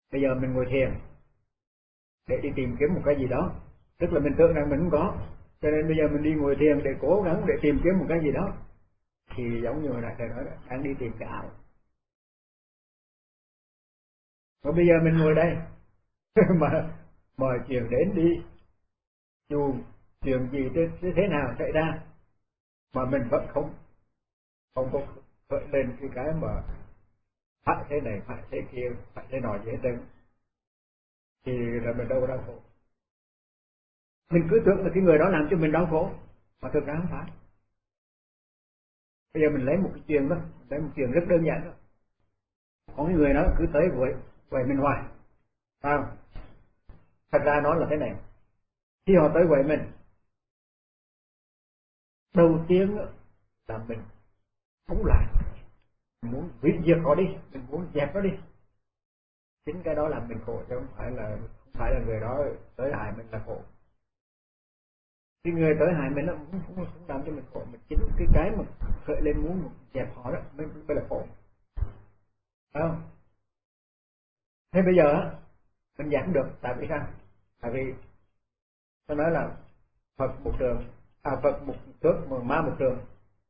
Bây giờ mình ngồi thiền để đi tìm kiếm một cái gì đó, tức là mình tưởng rằng mình không có, cho nên bây giờ mình đi ngồi thiền để cố gắng để tìm kiếm một cái gì đó, thì giống như hồi nãy thầy nói đó, đang đi tìm cái ảo. Còn bây giờ mình ngồi đây mà mọi chuyện đến đi, dù chuyện gì thế nào xảy ra mà mình vẫn không có khởi lên cái mà phải thế này, phải thế kia, phải thế nọ gì hết trơn, thì là mình đâu có đau khổ. Mình cứ tưởng là cái người đó làm cho mình đau khổ, mà thực ra không phải. Bây giờ mình lấy một cái chuyện đó, lấy một chuyện rất đơn giản đó. Có cái người đó cứ tới quậy mình hoài, phải không? Thật ra nó là thế này, khi họ tới quậy mình, đầu tiên là mình không lại, mình muốn hủy diệt họ đi, mình muốn dẹp nó đi. Chính cái đó làm mình khổ, chứ không phải là người đó tới hại mình là khổ. Cái người tới hại mình nó cũng làm cho mình khổ, mà chính cái mà khởi lên muốn dẹp họ đó mới là khổ, phải không? Thế bây giờ mình dẹp được, tại vì sao? Tại vì tôi nói là Phật một trường, Phật một thước mà ma một trường.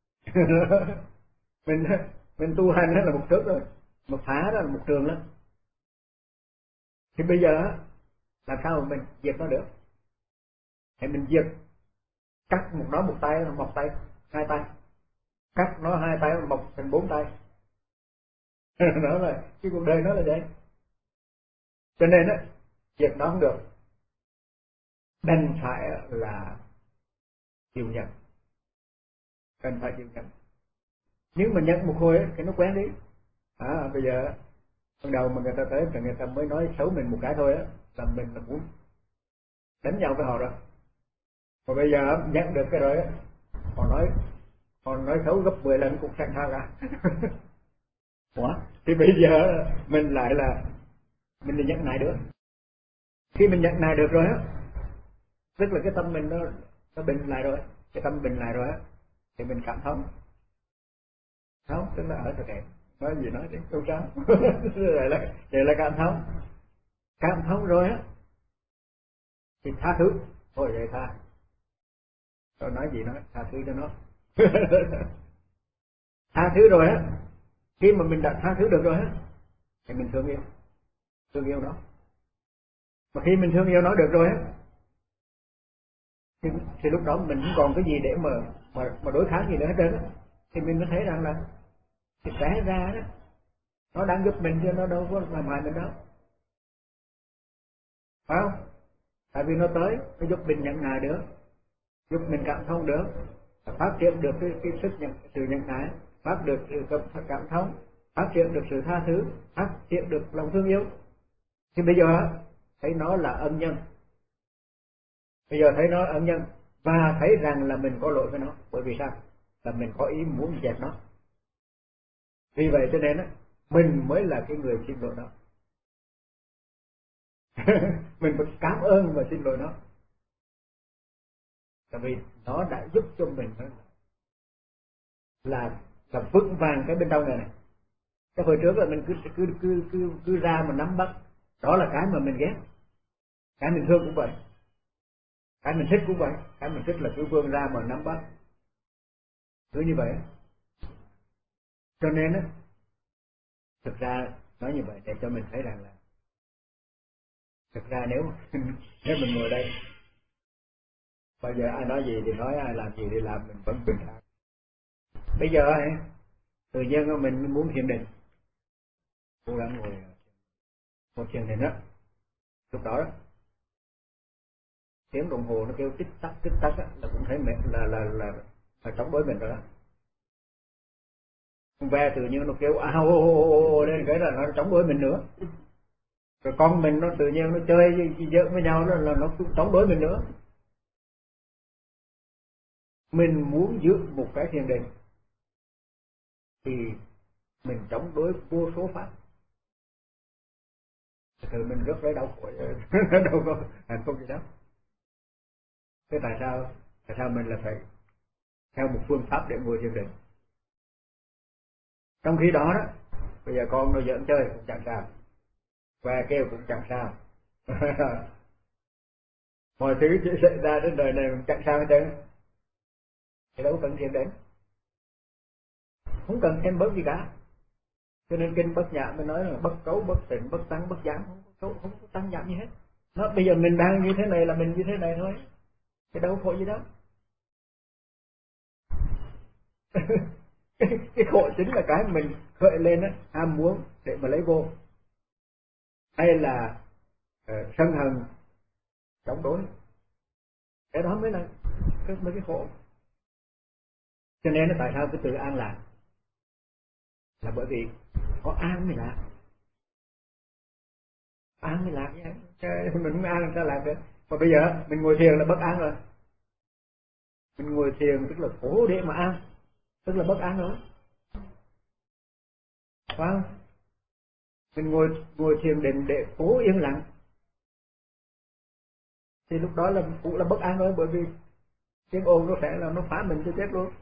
mình mình tu hành là một thước rồi, mà phá đó là một trường lắm. Thì bây giờ làm sao mà mình diệt nó được? Thì mình diệt, cắt một nó một tay, một tay, hai tay, cắt nó hai tay mọc thành bốn tay. Nó là cái cuộc đời nó là vậy. Cho nên á, diệt nó không được, đành phải là chịu nhận, cần phải chịu nhận. Nhưng mà nhận một hồi ấy, thì nó quen đi. Bây giờ ban đầu mà người ta tới thì người ta mới nói xấu mình một cái thôi á, là mình là muốn đánh nhau với họ rồi. Còn bây giờ nhận được cái rồi á, họ nói xấu gấp 10 lần cũng chẳng sao cả. Ủa? Thì bây giờ mình lại là mình đi nhận này được. Khi mình nhận này được rồi á, tức là cái tâm mình nó bình lại rồi, cái tâm bình lại rồi á, thì mình cảm thông. Không, tức là ở thực thể nói gì nói đi, không sao. vậy là cảm thông rồi á, thì tha thứ. Thôi vậy tha, rồi nói gì nói, tha thứ cho nó. Tha thứ rồi á, khi mà mình đã tha thứ được rồi á, thì mình thương yêu nó. Mà khi mình thương yêu nó được rồi á, thì lúc đó mình không còn cái gì để mà đối kháng gì nữa hết trơn á. Thì mình mới thấy rằng là thì té ra đó, nó đang giúp mình chứ nó đâu có làm hại mình đâu, phải không? Tại vì nó tới, nó giúp mình nhận nại được, giúp mình cảm thông được, phát triển được cái sự nhận nại, phát được sự cảm thông, phát triển được sự tha thứ, phát triển được lòng thương yêu. Thì bây giờ thấy nó là ân nhân, bây giờ thấy nó là ân nhân, và thấy rằng là mình có lỗi với nó. Bởi vì sao? Là mình có ý muốn dẹp nó. Vì vậy cho nên mình mới là cái người xin lỗi nó. Mình phải cảm ơn và xin lỗi nó, tại vì nó đã giúp cho mình là vững vàng cái bên trong này. Cái hồi trước là mình cứ ra mà nắm bắt, đó là cái mà mình ghét. Cái mình thương cũng vậy, cái mình thích cũng vậy. Cái mình thích là cứ vươn ra mà nắm bắt, cứ như vậy. Cho nên thực ra nói như vậy để cho mình thấy rằng là thực ra nếu mình ngồi đây, bây giờ ai nói gì thì nói, ai làm gì thì làm, mình vẫn bình thản. Bây giờ tự nhiên mình muốn thiền định, cố gắng ngồi một thiền định đó, lúc đó tiếng đồng hồ nó kêu tích tắc là cũng thấy mệt, là chống đối mình rồi đó. Con ve tự nhiên nó kêu ao lên cái là nó chống đối mình nữa. Rồi con mình nó tự nhiên nó chơi giỡn với nhau, là nó cũng chống đối mình nữa. Mình muốn giữ một cái thiền định thì mình chống đối vô số pháp, thì mình rất lấy đau khổ. Đâu có hạnh phúc gì đâu. Thế tại sao mình là phải theo một phương pháp để ngồi thiền định? Trong khi đó bây giờ con nó giỡn chơi cũng chẳng sao, Và kêu cũng chẳng sao. Mọi thứ chỉ xảy ra trên đời này chẳng sao hết trơn. Thì đâu cần thiền đến, không cần thêm bớt gì cả. Cho nên kinh Bát Nhã mới nói là bất cấu, bất tịnh, bất tăng, bất giảm, không có tăng giảm gì hết. Nó bây giờ mình đang như thế này là mình như thế này thôi, cái đâu khổ gì đó. cái khổ chính là cái mình khởi lên á, ham muốn để mà lấy vô, hay là sân hận chống đối, cái đó mới là cái khổ. Cho nên tại sao cái từ an lạc là bởi vì có an mới lạc, an mới lạc vậy. Mình không an làm sao lạc được. Mà bây giờ mình ngồi thiền là bất an rồi, mình ngồi thiền tức là khổ để mà an, tức là bất an rồi, phải không? Mình ngồi thiền định để cố yên lặng thì lúc đó là cũng là bất an rồi, bởi vì tiếng ồn nó sẽ là nó phá mình cho chết luôn.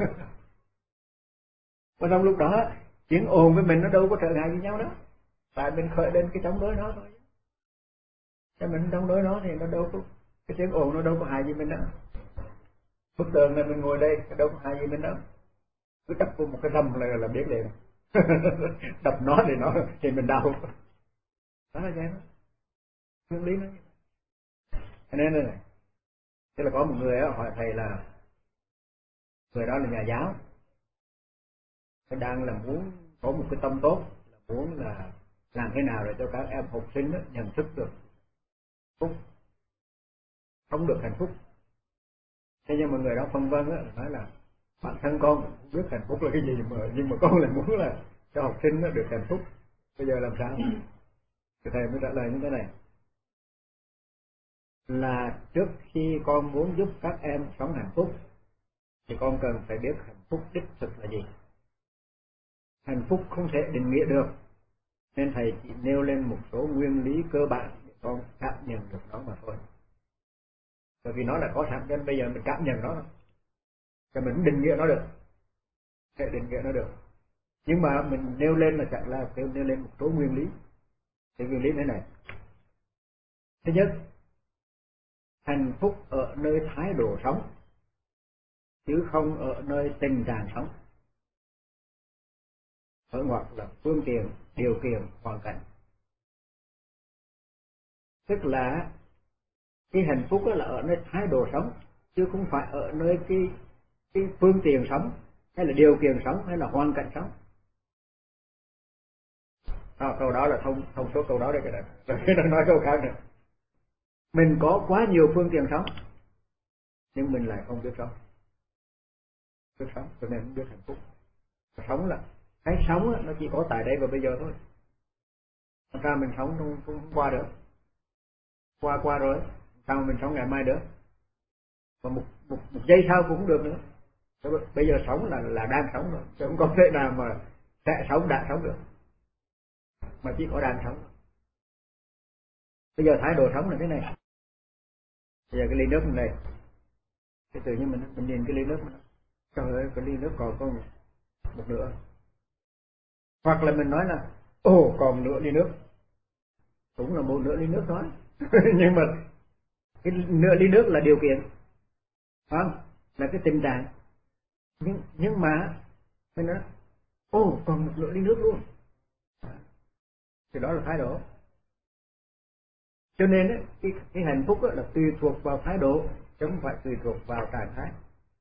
Và trong lúc đó tiếng ồn với mình nó đâu có trở ngại với nhau đó, tại mình khởi lên cái chống đối nó thôi. Cho mình chống đối nó thì nó đâu có, cái tiếng ồn nó đâu có hại gì mình đâu. Bức tường này mình ngồi đây đâu có hại gì mình đâu, cứ đập vô một cái rầm là biết liền. Đập nó thì mình đau. Đó là vậy đó, nguyên lý nó như vậy. Cho nên này, tức là có một người hỏi thầy là người đó là nhà giáo, nó đang là muốn có một cái tâm tốt, là muốn là làm thế nào để cho các em học sinh nhận thức được phúc, sống được hạnh phúc. Thế nhưng mà người đó phân vân nói là bản thân con cũng biết hạnh phúc là cái gì, nhưng mà con lại muốn là cho học sinh nó được hạnh phúc. Bây giờ làm sao? Thì thầy mới trả lời như thế này, là trước khi con muốn giúp các em sống hạnh phúc thì con cần phải biết hạnh phúc đích thực là gì. Hạnh phúc không thể định nghĩa được, nên thầy chỉ nêu lên một số nguyên lý cơ bản để con cảm nhận được nó mà thôi. Bởi vì nó là có sẵn, nên bây giờ mình cảm nhận nó, cho mình không định nghĩa nó được, sẽ định nghĩa nó được. Nhưng mà mình nêu lên là chẳng là nêu lên một số nguyên lý. Thì nguyên lý thế này: thứ nhất, hạnh phúc ở nơi thái độ sống, chứ không ở nơi tình trạng sống. Ở ngoặc là phương tiện, điều kiện, hoàn cảnh. Tức là cái hạnh phúc là ở nơi thái độ sống, chứ không phải ở nơi cái phương tiện sống, hay là điều kiện sống, hay là hoàn cảnh sống. Câu đó là thông số câu đó đây, cái này nói câu khác nữa. Mình có quá nhiều phương tiện sống, nhưng mình lại không biết sống. Biết sống cho nên không biết hạnh phúc. Sống là cái sống nó chỉ có tại đây và bây giờ thôi. Làm sao mình sống không qua được? Qua rồi, sao mà mình sống ngày mai được? Và một giây sau cũng không được nữa. Bây giờ sống là đang sống rồi, chứ không có thể nào mà sẽ sống đã sống được, mà chỉ có đang sống. Bây giờ thái độ sống là thế này. Bây giờ cái ly nước này, cái tự nhiên mình nhìn cái ly nước mình, trời ơi cái ly nước còn có một nửa. Hoặc là mình nói là còn nửa ly nước, cũng là một nửa ly nước thôi. Nhưng mà cái nửa ly nước là điều kiện, phải không? Là cái tình trạng. Nhưng mà mình nói còn một nửa ly nước luôn, thì đó là thái độ. Cho nên cái hạnh phúc là tùy thuộc vào thái độ, chứ không phải tùy thuộc vào trạng thái.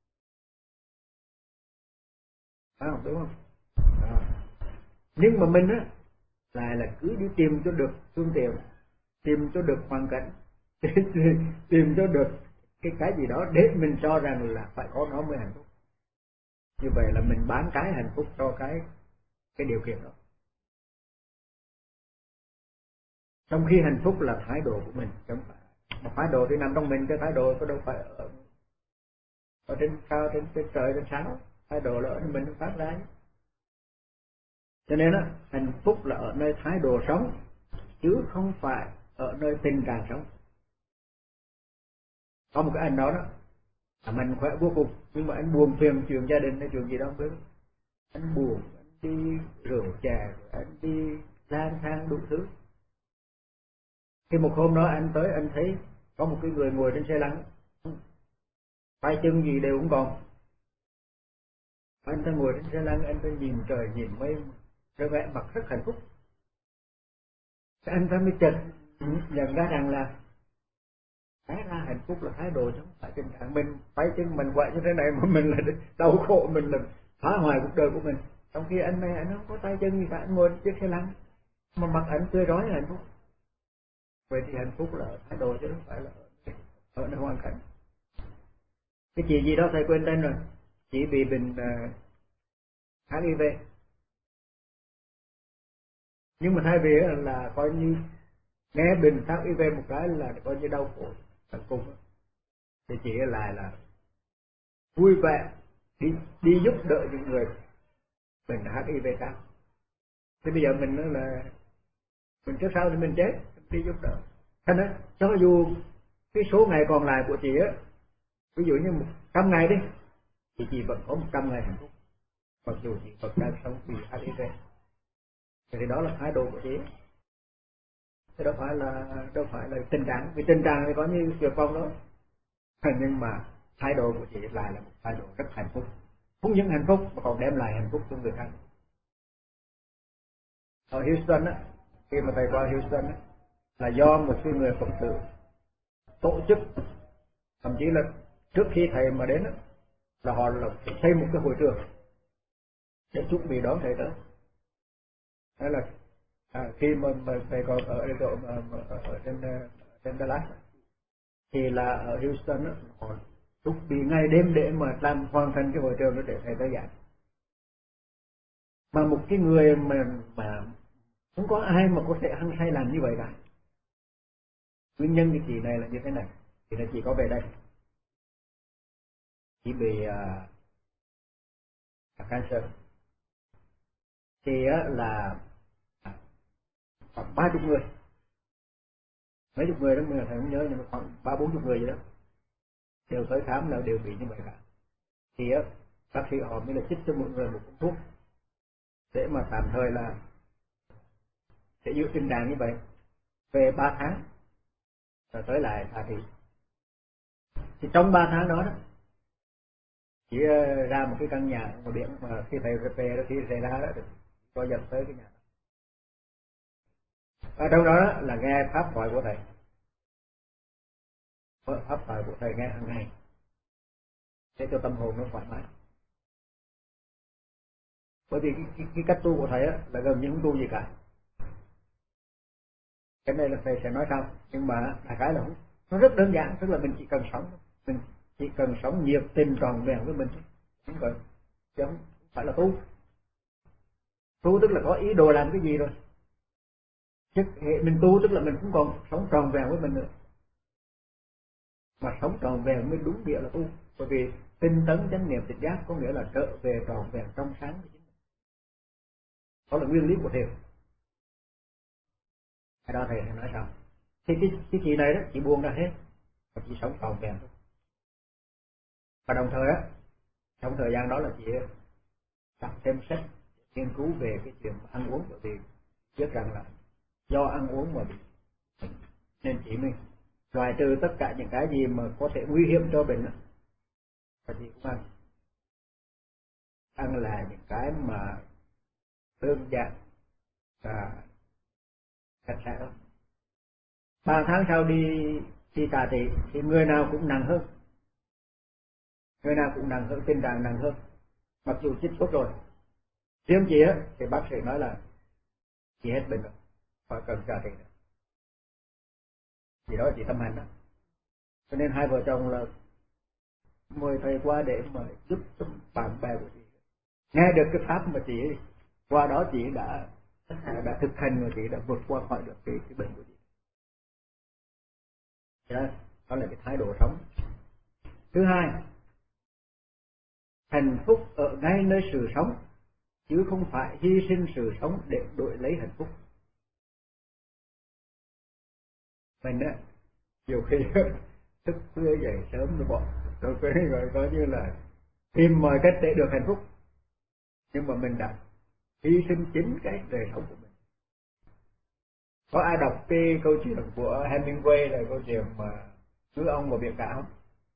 Phải không? Đúng không? Nhưng mà mình lại là cứ đi tìm cho được phương tiện, tìm cho được hoàn cảnh, tìm cho được cái gì đó để mình cho rằng là phải có nó mới hạnh phúc. Như vậy là mình bán cái hạnh phúc cho cái điều kiện đó. Trong khi hạnh phúc là thái độ của mình, không phải. Mà thái độ thì nằm trong mình, cái thái độ có đâu phải ở trên cao, trên trời, trên sao. Thái độ là ở mình phát ra. Cho nên hạnh phúc là ở nơi thái độ sống, chứ không phải ở nơi tình trạng sống. Có một cái anh đó mình khỏe vô cùng, nhưng mà anh buồn phiền chuyện gia đình hay chuyện gì đó không biết. Anh buồn, anh đi rượu chè, anh đi lang thang đủ thứ. Khi một hôm đó anh tới, anh thấy có một cái người ngồi trên xe lăn, tay chân gì đều không còn. Anh ta ngồi trên xe lăn, anh ta nhìn trời nhìn mây, rồi vẻ mặt rất hạnh phúc. Anh ta mới chợt nhận ra rằng là cái ra hạnh phúc là thái độ chứ không phải tình trạng. Mình tay chân mình quậy như thế này mà mình là đau khổ, mình là phá hoại cuộc đời của mình. Trong khi anh này anh không có tay chân gì cả, anh ngồi trên chiếc xe lăn mà mặt anh tươi rói hạnh phúc. Vậy thì hạnh phúc là ở thái độ chứ không phải là ở nơi hoàn cảnh. Cái chị gì đó thầy quên tên rồi, chị bị bệnh HIV, nhưng mà thay vì là coi như nghe bệnh HIV một cái là coi như đau khổ tận cùng, thì chị lại là vui vẻ đi giúp đỡ những người bệnh HIV khác. Thì bây giờ mình nói là mình trước sau thì mình chết, đi giúp đỡ. Cho nên cho dù cái số ngày còn lại của chị á, ví dụ như 100 ngày đi, thì chị vẫn có 100 ngày hạnh phúc, mặc dù chị vẫn đang sống vì HIV. Thì đó là thái độ của chị. Chứ đâu phải là tình trạng, vì tình trạng thì có như tuyệt vọng đó, nhưng mà thái độ của chị lại là một thái độ rất hạnh phúc, không những hạnh phúc mà còn đem lại hạnh phúc cho người khác. Ở Houston á, khi mà thầy qua Houston á, là do một cái người Phật tử tổ chức, thậm chí là trước khi thầy mà đến á, là họ là xây một cái hội trường để chuẩn bị đón thầy tới. Đó là khi mà thầy còn ở độ ở trên Dallas, thì là ở Houston á, họ chuẩn bị ngày đêm để mà làm hoàn thành cái hội trường đó để thầy tới giảng. Mà một cái người mà không có ai mà có thể hăng say làm như vậy cả. Nguyên nhân cái chị này là như thế này, thì là chị có về đây, chị bị cancer, thì là khoảng 30 người, mấy chục người đó mình thầy không nhớ, nhưng mà khoảng 30-40 người vậy đó, đều tới khám là đều bị như vậy cả. Thì bác sĩ họ mới là chích cho mỗi người một cuốn thuốc để mà tạm thời là để giữ tình trạng như vậy về 3 tháng rồi tới lại thả thị. Thì trong 3 tháng đó, chỉ ra một cái căn nhà ở ngoài biển, mà khi thầy về đó, khi thầy ra đó thì có dẫn tới cái nhà đó. Ở trong đó là nghe pháp thoại của thầy, pháp thoại của thầy nghe hàng ngày để cho tâm hồn nó thoải mái. Bởi vì cái cách tu của thầy là gần như không tu gì cả. Cái này là thầy sẽ nói sau, nhưng mà đại khái là nó rất đơn giản, tức là mình chỉ cần sống, mình chỉ cần sống nhiệt tình tròn vẹn với mình, không phải, chứ không phải là tu. Tu tức là có ý đồ làm cái gì rồi, chứ hệ mình tu tức là mình cũng còn sống tròn vẹn với mình nữa, mà sống tròn vẹn mới đúng nghĩa là tu. Bởi vì tinh tấn chánh niệm tỉnh giác có nghĩa là trở về tròn vẹn trong sáng với chính mình. Đó là nguyên lý của thiền. Cái đó thầy sẽ nói sau. Thì cái chị này đó, chị buông ra hết và chị sống tròn vẹn thôi. Và đồng thời trong thời gian đó là chị đọc thêm sách nghiên cứu về cái chuyện ăn uống, bởi vì biết rằng là do ăn uống mà bị, nên chị mới loại trừ tất cả những cái gì mà có thể nguy hiểm cho bệnh, và chị cũng ăn là những cái mà đơn giản và sạch sẽ thôi. 3 tháng sau đi tà thị thì người nào cũng nặng hơn, người nào cũng nặng hơn, tình trạng nặng hơn, mặc dù chích thuốc rồi. Riêng chị thì bác sĩ nói là chị hết bệnh rồi và cần tà thị nữa. Thì đó là chị tâm hành đó. Cho nên hai vợ chồng là mời thầy qua để mà giúp cho bạn bè của chị nghe được cái pháp mà chị qua đó chị đã thực hành, và chị đã vượt qua khỏi được cái bệnh của chị. Đó là cái thái độ sống. Thứ hai, hạnh phúc ở ngay nơi sự sống, chứ không phải hy sinh sự sống để đổi lấy hạnh phúc. Mình nhiều khi thức khuya dậy sớm rồi coi như là tìm mọi cách để được hạnh phúc, nhưng mà mình đã hy sinh chính cái đời sống của mình. Có ai đọc cái câu chuyện của Hemingway là câu chuyện mà Ngư ông và biển cả không?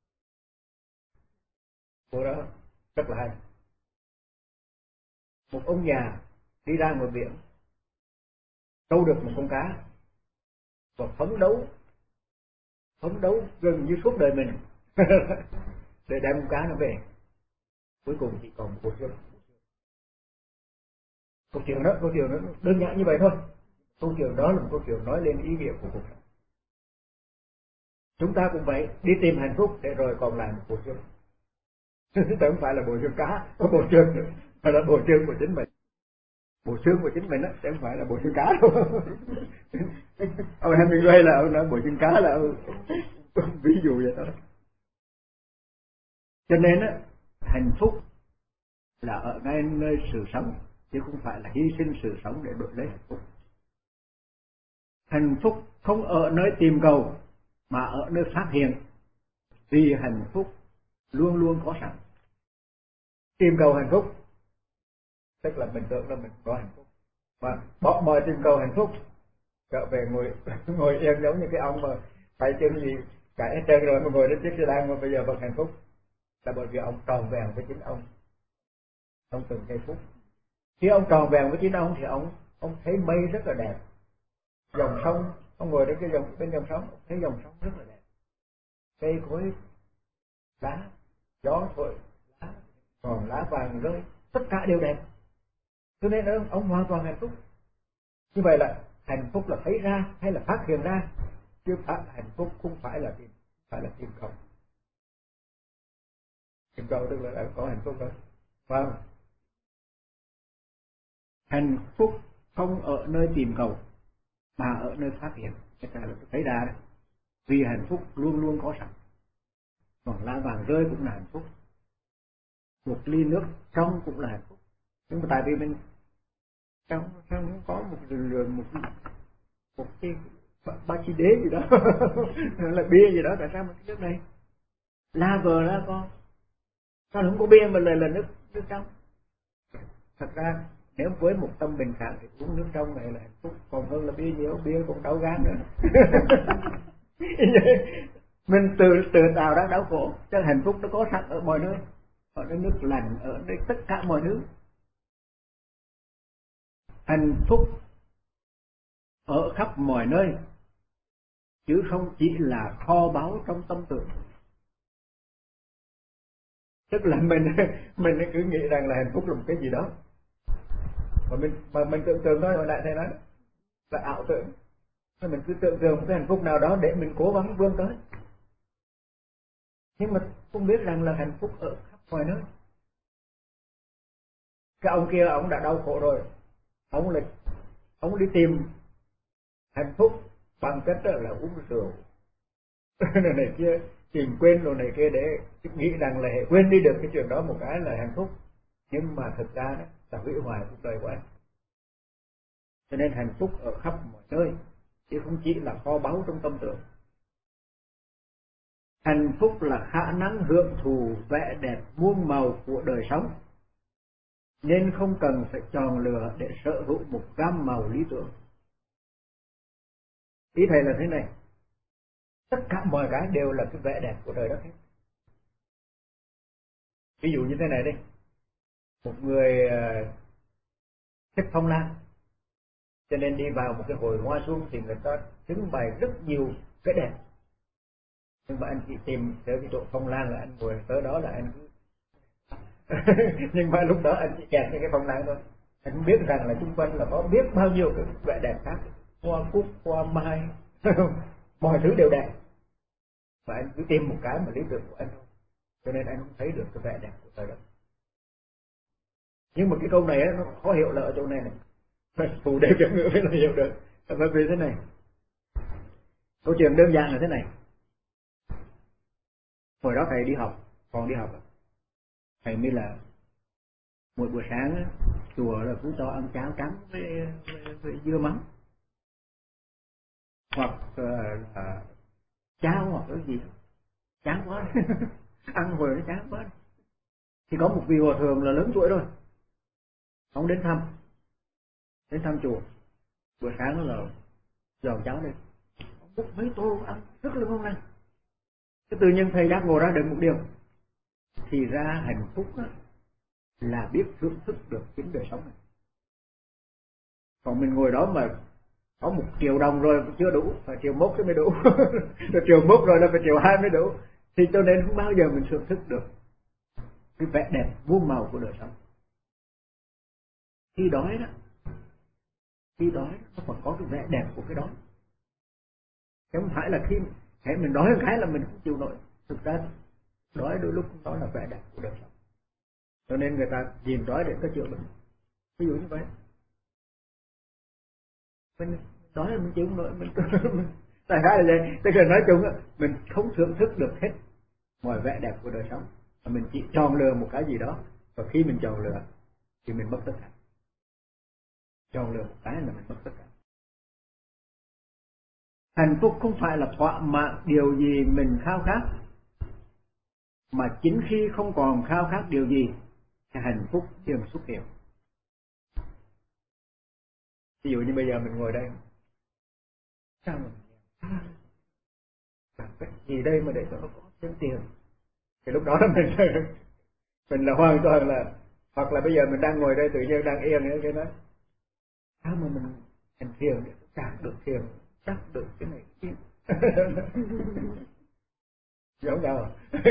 Câu đó rất là hay. Một ông già đi ra ngoài biển câu được một con cá và phấn đấu gần như suốt đời mình để đem con cá nó về. Cuối cùng chỉ còn một bộ xương. Câu chuyện đó đơn giản như vậy thôi. Câu chuyện đó là một câu chuyện nói lên ý nghĩa của cuộc sống. Chúng ta cũng vậy, đi tìm hạnh phúc để rồi còn lại một bộ xương. Chứ không phải là bộ xương cá, có bộ xương mà là bộ xương của chính mình. Bộ xương của chính mình đó sẽ không phải là bộ xương cá đâu. Ông Hemingway là ông nói bộ xương cá là ông ví dụ vậy thôi. Cho nên á, hạnh phúc là ở ngay nơi sự sống, chứ không phải là hy sinh sự sống để đổi lấy hạnh phúc. Hạnh phúc không ở nơi tìm cầu mà ở nơi phát hiện, vì hạnh phúc luôn luôn có sẵn. Tìm cầu hạnh phúc tức là mình tưởng là mình có hạnh phúc, và bỏ mọi tìm cầu hạnh phúc, trở về ngồi yên giống như cái ông mà tay chân gì cả hết trơn rồi mà ngồi trên chiếc xe đăng mà bây giờ vẫn hạnh phúc, là bởi vì ông tròn vẹn với chính ông từng giây phút. Khi ông tròn vẹn với chính ông thì ông thấy mây rất là đẹp, dòng sông, ông ngồi đến bên dòng sông, ông thấy dòng sông rất là đẹp, cây cối, lá, gió thổi, lá còn lá vàng rơi, tất cả đều đẹp. Cho nên ông hoàn toàn hạnh phúc. Như vậy là hạnh phúc là thấy ra hay là phát hiện ra, chứ hạnh phúc không phải là tìm cầu. Tìm cầu tức là đã có hạnh phúc rồi. Vâng. Hạnh phúc không ở nơi tìm cầu mà ở nơi phát hiện. Cái này là thấy ra đấy. Vì hạnh phúc luôn luôn có sẵn. Còn lá vàng rơi cũng là hạnh phúc. Một ly nước trong cũng là hạnh phúc. Nhưng mà tại vì mình trong có một cái ba chi đế gì đó là bia gì đó, tại sao mà cái nước này lager ra con sao không có bia mà là nước trong. Thật ra nếu với một tâm bình thản thì uống nước trong này là hạnh phúc còn hơn là bia nhiều, bia còn đau gan nữa. Mình tự tạo ra đau khổ, cho hạnh phúc nó có sẵn ở mọi nơi, ở nơi nước lành, ở nơi tất cả mọi thứ. Hạnh phúc ở khắp mọi nơi chứ không chỉ là kho báu trong tâm tưởng. Tức là mình cứ nghĩ rằng là hạnh phúc là một cái gì đó mà mình tưởng tượng thôi, hồi nãy thầy nói là ảo tưởng. Mình cứ tưởng tượng một cái hạnh phúc nào đó để mình cố gắng vươn tới, nhưng mà không biết rằng là hạnh phúc ở khắp mọi nơi. Cái ông kia ông đã đau khổ rồi, ông đi tìm hạnh phúc bằng cách là uống rượu này kia, tìm quên rồi này kia để nghĩ rằng là hệ quên đi được cái chuyện đó một cái là hạnh phúc, nhưng mà thực ra đó là hủy hoại cuộc đời của anh. Cho nên hạnh phúc ở khắp mọi nơi chứ không chỉ là kho báu trong tâm tưởng. Hạnh phúc là khả năng hưởng thụ vẻ đẹp muôn màu của đời sống, nên không cần phải chọn lựa để sở hữu một gam màu lý tưởng. Ý thầy là thế này, tất cả mọi cái đều là cái vẻ đẹp của đời đất hết. Ví dụ như thế này đi, một người thích phong lan, cho nên đi vào một cái hội hoa xuân thì người ta trưng bày rất nhiều cái đẹp, nhưng mà anh chỉ tìm tới cái chỗ phong lan là anh ngồi tới đó là anh cứ nhưng mà lúc đó anh chỉ kẹt cái phong lan thôi, anh không biết rằng là xung quanh là có biết bao nhiêu cái vẻ đẹp khác, hoa cúc, hoa mai mọi thứ đều đẹp, và anh cứ tìm một cái mà lý tưởng của anh thôi, cho nên anh không thấy được cái vẻ đẹp của trời đất. Nhưng mà cái câu này nó khó hiểu là ở chỗ này phù đề biểu ngữ mới là hiểu được, bởi vì thế này, câu chuyện đơn giản là thế này. Hồi đó thầy đi học, còn đi học, thầy mới là mỗi buổi sáng chùa là cứ cho ăn cháo trắng với dưa mắm, hoặc là cháo hoặc cái gì chán quá ăn hồi nó chán quá, thì có một vị hòa thượng là lớn tuổi rồi, ông đến thăm chùa. Buổi sáng là giòn cháo lên, múc mấy tô ăn rất là ngon lành. Cái tự nhiên thầy giác ngộ ra được một điều, thì ra hạnh phúc là biết thưởng thức được chính đời sống này. Còn mình ngồi đó mà có 1 triệu đồng rồi chưa đủ, phải 1,1 triệu mới đủ. Rồi 1,1 triệu rồi là phải 1,2 triệu mới đủ. Thì cho nên không bao giờ mình thưởng thức được cái vẻ đẹp muôn màu của đời sống. Khi đói nó còn có cái vẻ đẹp của cái đói. Chứ không phải là khi mình đói một cái là mình không chịu nổi. Thực ra đói đôi lúc đó là vẻ đẹp của đời sống. Cho nên người ta nhìn đói để ta chữa bệnh. Ví dụ như vậy, mình đói là mình chịu không nổi, mình tại sao là vậy? Tức là nói chung mình không thưởng thức được hết mọi vẻ đẹp của đời sống, mà mình chỉ chọn lựa một cái gì đó, và khi mình chọn lựa thì mình mất tất cả. Chọn lựa một cái là mình mất tất cả. Hạnh phúc không phải là thỏa mãn điều gì mình khao khát, mà chính khi không còn khao khát điều gì thì hạnh phúc liền xuất hiện. Ví dụ như bây giờ mình ngồi đây, sao mình làm cái gì đây mà để cho nó có thêm tiền, thì lúc đó là mình là hoàn toàn là, hoặc là bây giờ mình đang ngồi đây tự nhiên đang yên ấy, cái nói sao mà mình hành thiền để đạt được thiền, đạt được cái này cái kia. Giống đâu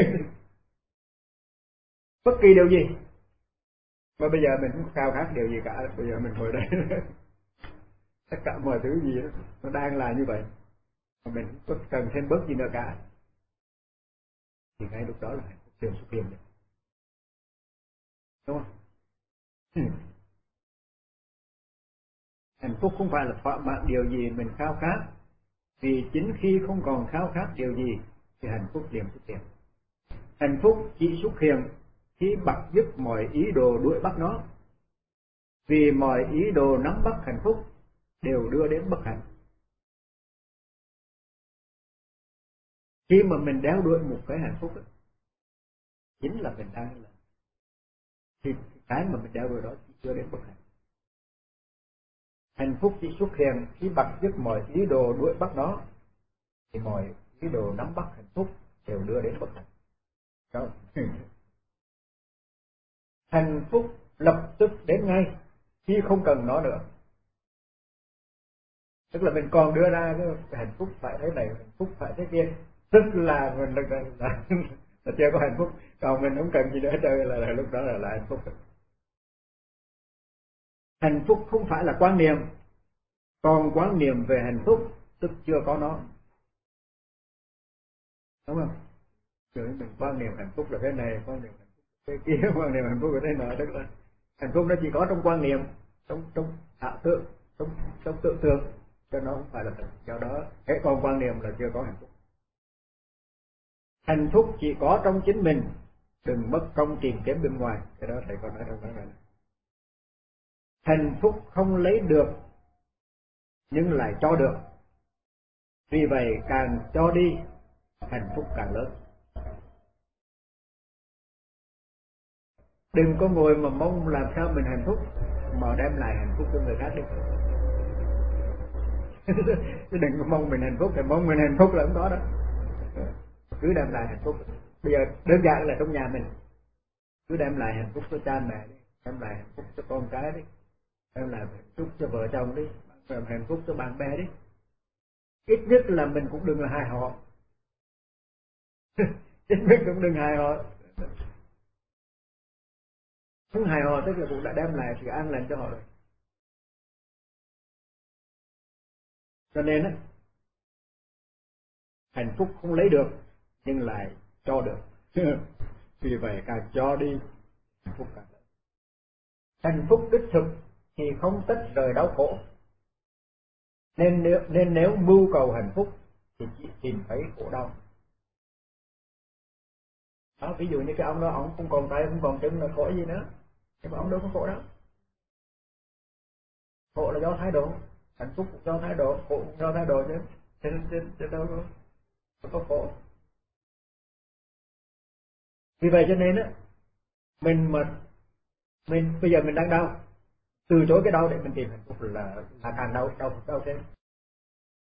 bất kỳ điều gì mà bây giờ mình không khao khát điều gì cả, bây giờ mình ngồi đây tất cả mọi thứ gì đó, nó đang là như vậy mà mình không có cần thêm bớt gì nữa cả, thì ngay lúc đó là hạnh phúc liền xuất hiện được, đúng không? Hạnh phúc không phải là thỏa mãn điều gì mình khao khát, vì chính khi không còn khao khát điều gì thì hạnh phúc liền xuất hiện. Hạnh phúc chỉ xuất hiện khi bặt dứt mọi ý đồ đuổi bắt nó, vì mọi ý đồ nắm bắt hạnh phúc đều đưa đến bất hạnh. Khi mà mình đeo đuổi một cái hạnh phúc ấy, chính là mình đang là, thì cái mà mình đeo đuổi đó chỉ đưa đến bất hạnh. Hạnh phúc chỉ xuất hiện khi bặt dứt mọi ý đồ đuổi bắt nó, thì mọi ý đồ nắm bắt hạnh phúc đều đưa đến bất hạnh. Đó. Hạnh phúc lập tức đến ngay khi không cần nó nữa. Tức là mình còn đưa ra cái hạnh phúc phải thế này, hạnh phúc phải thế kia, tức là mình là chưa có hạnh phúc. Còn mình không cần gì nữa chơi là lúc đó là hạnh phúc. Hạnh phúc không phải là quan niệm, còn quan niệm về hạnh phúc tức chưa có nó, đúng không? Rồi mình quan niệm hạnh phúc là thế này, quan niệm hạnh phúc là thế kia, quan niệm hạnh phúc là thế nào, tức là hạnh phúc nó chỉ có trong quan niệm, trong ảo tưởng, trong tưởng tượng, cho nó không phải là thật. Do đó hễ còn quan niệm là chưa có hạnh phúc. Hạnh phúc chỉ có trong chính mình, đừng mất công tìm kiếm bên ngoài. Cái đó thầy còn nói trong đó này. Hạnh phúc không lấy được nhưng lại cho được, vì vậy càng cho đi hạnh phúc càng lớn. Đừng có ngồi mà mong làm sao mình hạnh phúc, mà đem lại hạnh phúc cho người khác đi. Chứ đừng có mong mình hạnh phúc, thì mong mình hạnh phúc là không có đó. Cứ đem lại hạnh phúc. Bây giờ đơn giản là trong nhà mình, cứ đem lại hạnh phúc cho cha mẹ đi, đem lại hạnh phúc cho con cái đi, đem lại hạnh phúc cho vợ chồng đi, đem hạnh phúc cho bạn bè đi. Ít nhất là mình cũng đừng là hại họ. Ít nhất cũng đừng hại họ. Không hại họ tức là cũng đã đem lại sự an lành cho họ rồi. Cho nên á, hạnh phúc không lấy được nhưng lại cho được. Vì vậy càng cho đi hạnh phúc càng lớn. Hạnh phúc đích thực thì không tách rời đau khổ, nên nếu mưu cầu hạnh phúc thì chỉ tìm thấy khổ đau. Đó, ví dụ như cái ông đó, ông không còn tay không còn chân là khổ gì nữa, nhưng mà ông đâu có khổ đâu. Khổ là do thái độ, hạnh phúc cũng do thái độ, khổ cũng do thái độ chứ. Chứ đâu có khổ. Vì vậy cho nên á, mình bây giờ mình đang đau, từ chối cái đau để mình tìm hạnh phúc là càng đau thêm.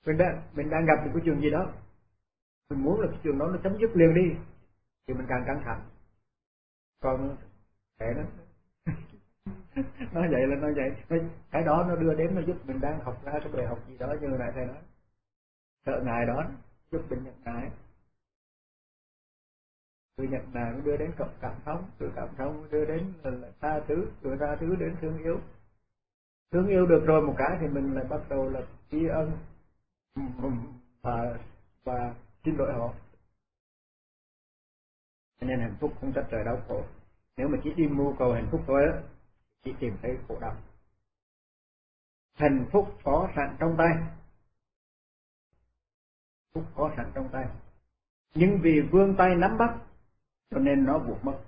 mình đang gặp một cái chuyện gì đó, mình muốn là cái chuyện đó nó chấm dứt liền đi thì mình càng căng thẳng. Còn cái đó nói vậy là nói vậy, cái đó nó đưa đến, nó giúp mình đang học ra cái bài học gì đó, như lại thầy nói sợ ngại đó giúp mình nhận ngại, từ nhận ngại nó đưa đến cảm thông, từ cảm thông đưa đến là tha thứ, từ tha thứ đến thương yêu được rồi một cái thì mình lại bắt đầu là tri ân và xin lỗi họ. Cho nên hạnh phúc không trách trời đau khổ. Nếu mà chỉ đi mưu cầu hạnh phúc thôi á, chỉ tìm thấy khổ đau. Hạnh phúc có sẵn trong tay, phúc có sẵn trong tay, nhưng vì vươn tay nắm bắt cho nên nó buộc mất.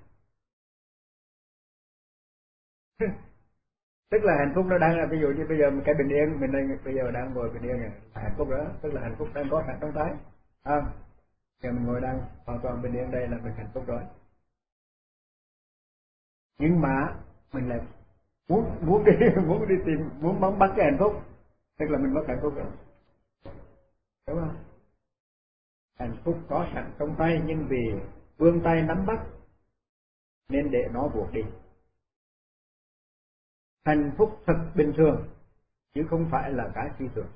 Tức là hạnh phúc nó đang là, ví dụ như bây giờ cái bình yên mình đang bây giờ đang ngồi bình yên này là hạnh phúc đó, tức là hạnh phúc đang có sẵn trong tay. Giờ mình ngồi đang hoàn toàn bình yên đây là mình hạnh phúc rồi. Nhưng mà mình lại muốn đi tìm, muốn bám bắt cái hạnh phúc, tức là mình mất hạnh phúc rồi, đúng không? Hạnh phúc có sẵn trong tay nhưng vì vươn tay nắm bắt nên để nó buộc đi. Hạnh phúc thật bình thường chứ không phải là cái phi thường.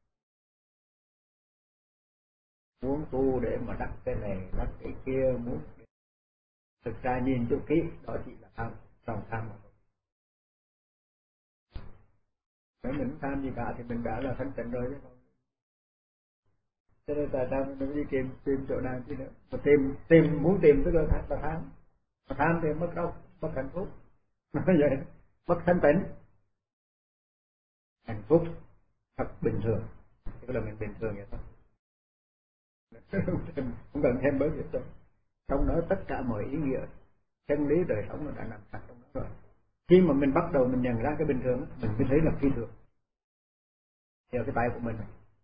Muốn tu để mà đắc cái này đắc cái kia, muốn thực ra nhìn cho kỹ đó chỉ là tham, lòng tham mà thôi. Nếu mình không tham gì cả thì mình đã là thanh tịnh rồi chứ không. Cho nên tại sao mình đi tìm chỗ nào chứ nữa, mà muốn tìm tức là tham, mà tham thì mất đâu, mất hạnh phúc. Nói vậy, mất thanh tịnh. Hạnh phúc thật bình thường, tức là mình bình thường vậy thôi. Không cần thêm bớt gì đâu. Trong đó tất cả mọi ý nghĩa chân lý đời sống nó đã nằm sẵn trong đó rồi. Khi mà mình bắt đầu mình nhận ra cái bình thường, mình mới thấy là phi thường. Theo cái tay của mình,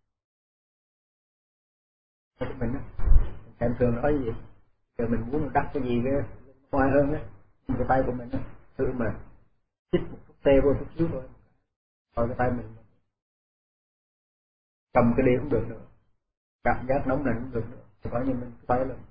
tay của mình á, xem thường nói gì, giờ mình muốn đắp cái gì cái ngoài hơn á, cái tay của mình á, tự mà chích một chút tê vô chút xíu thôi, coi cái tay mình cầm cái ly cũng được nữa, cảm giác nóng lạnh cũng được nữa, coi như mình tay là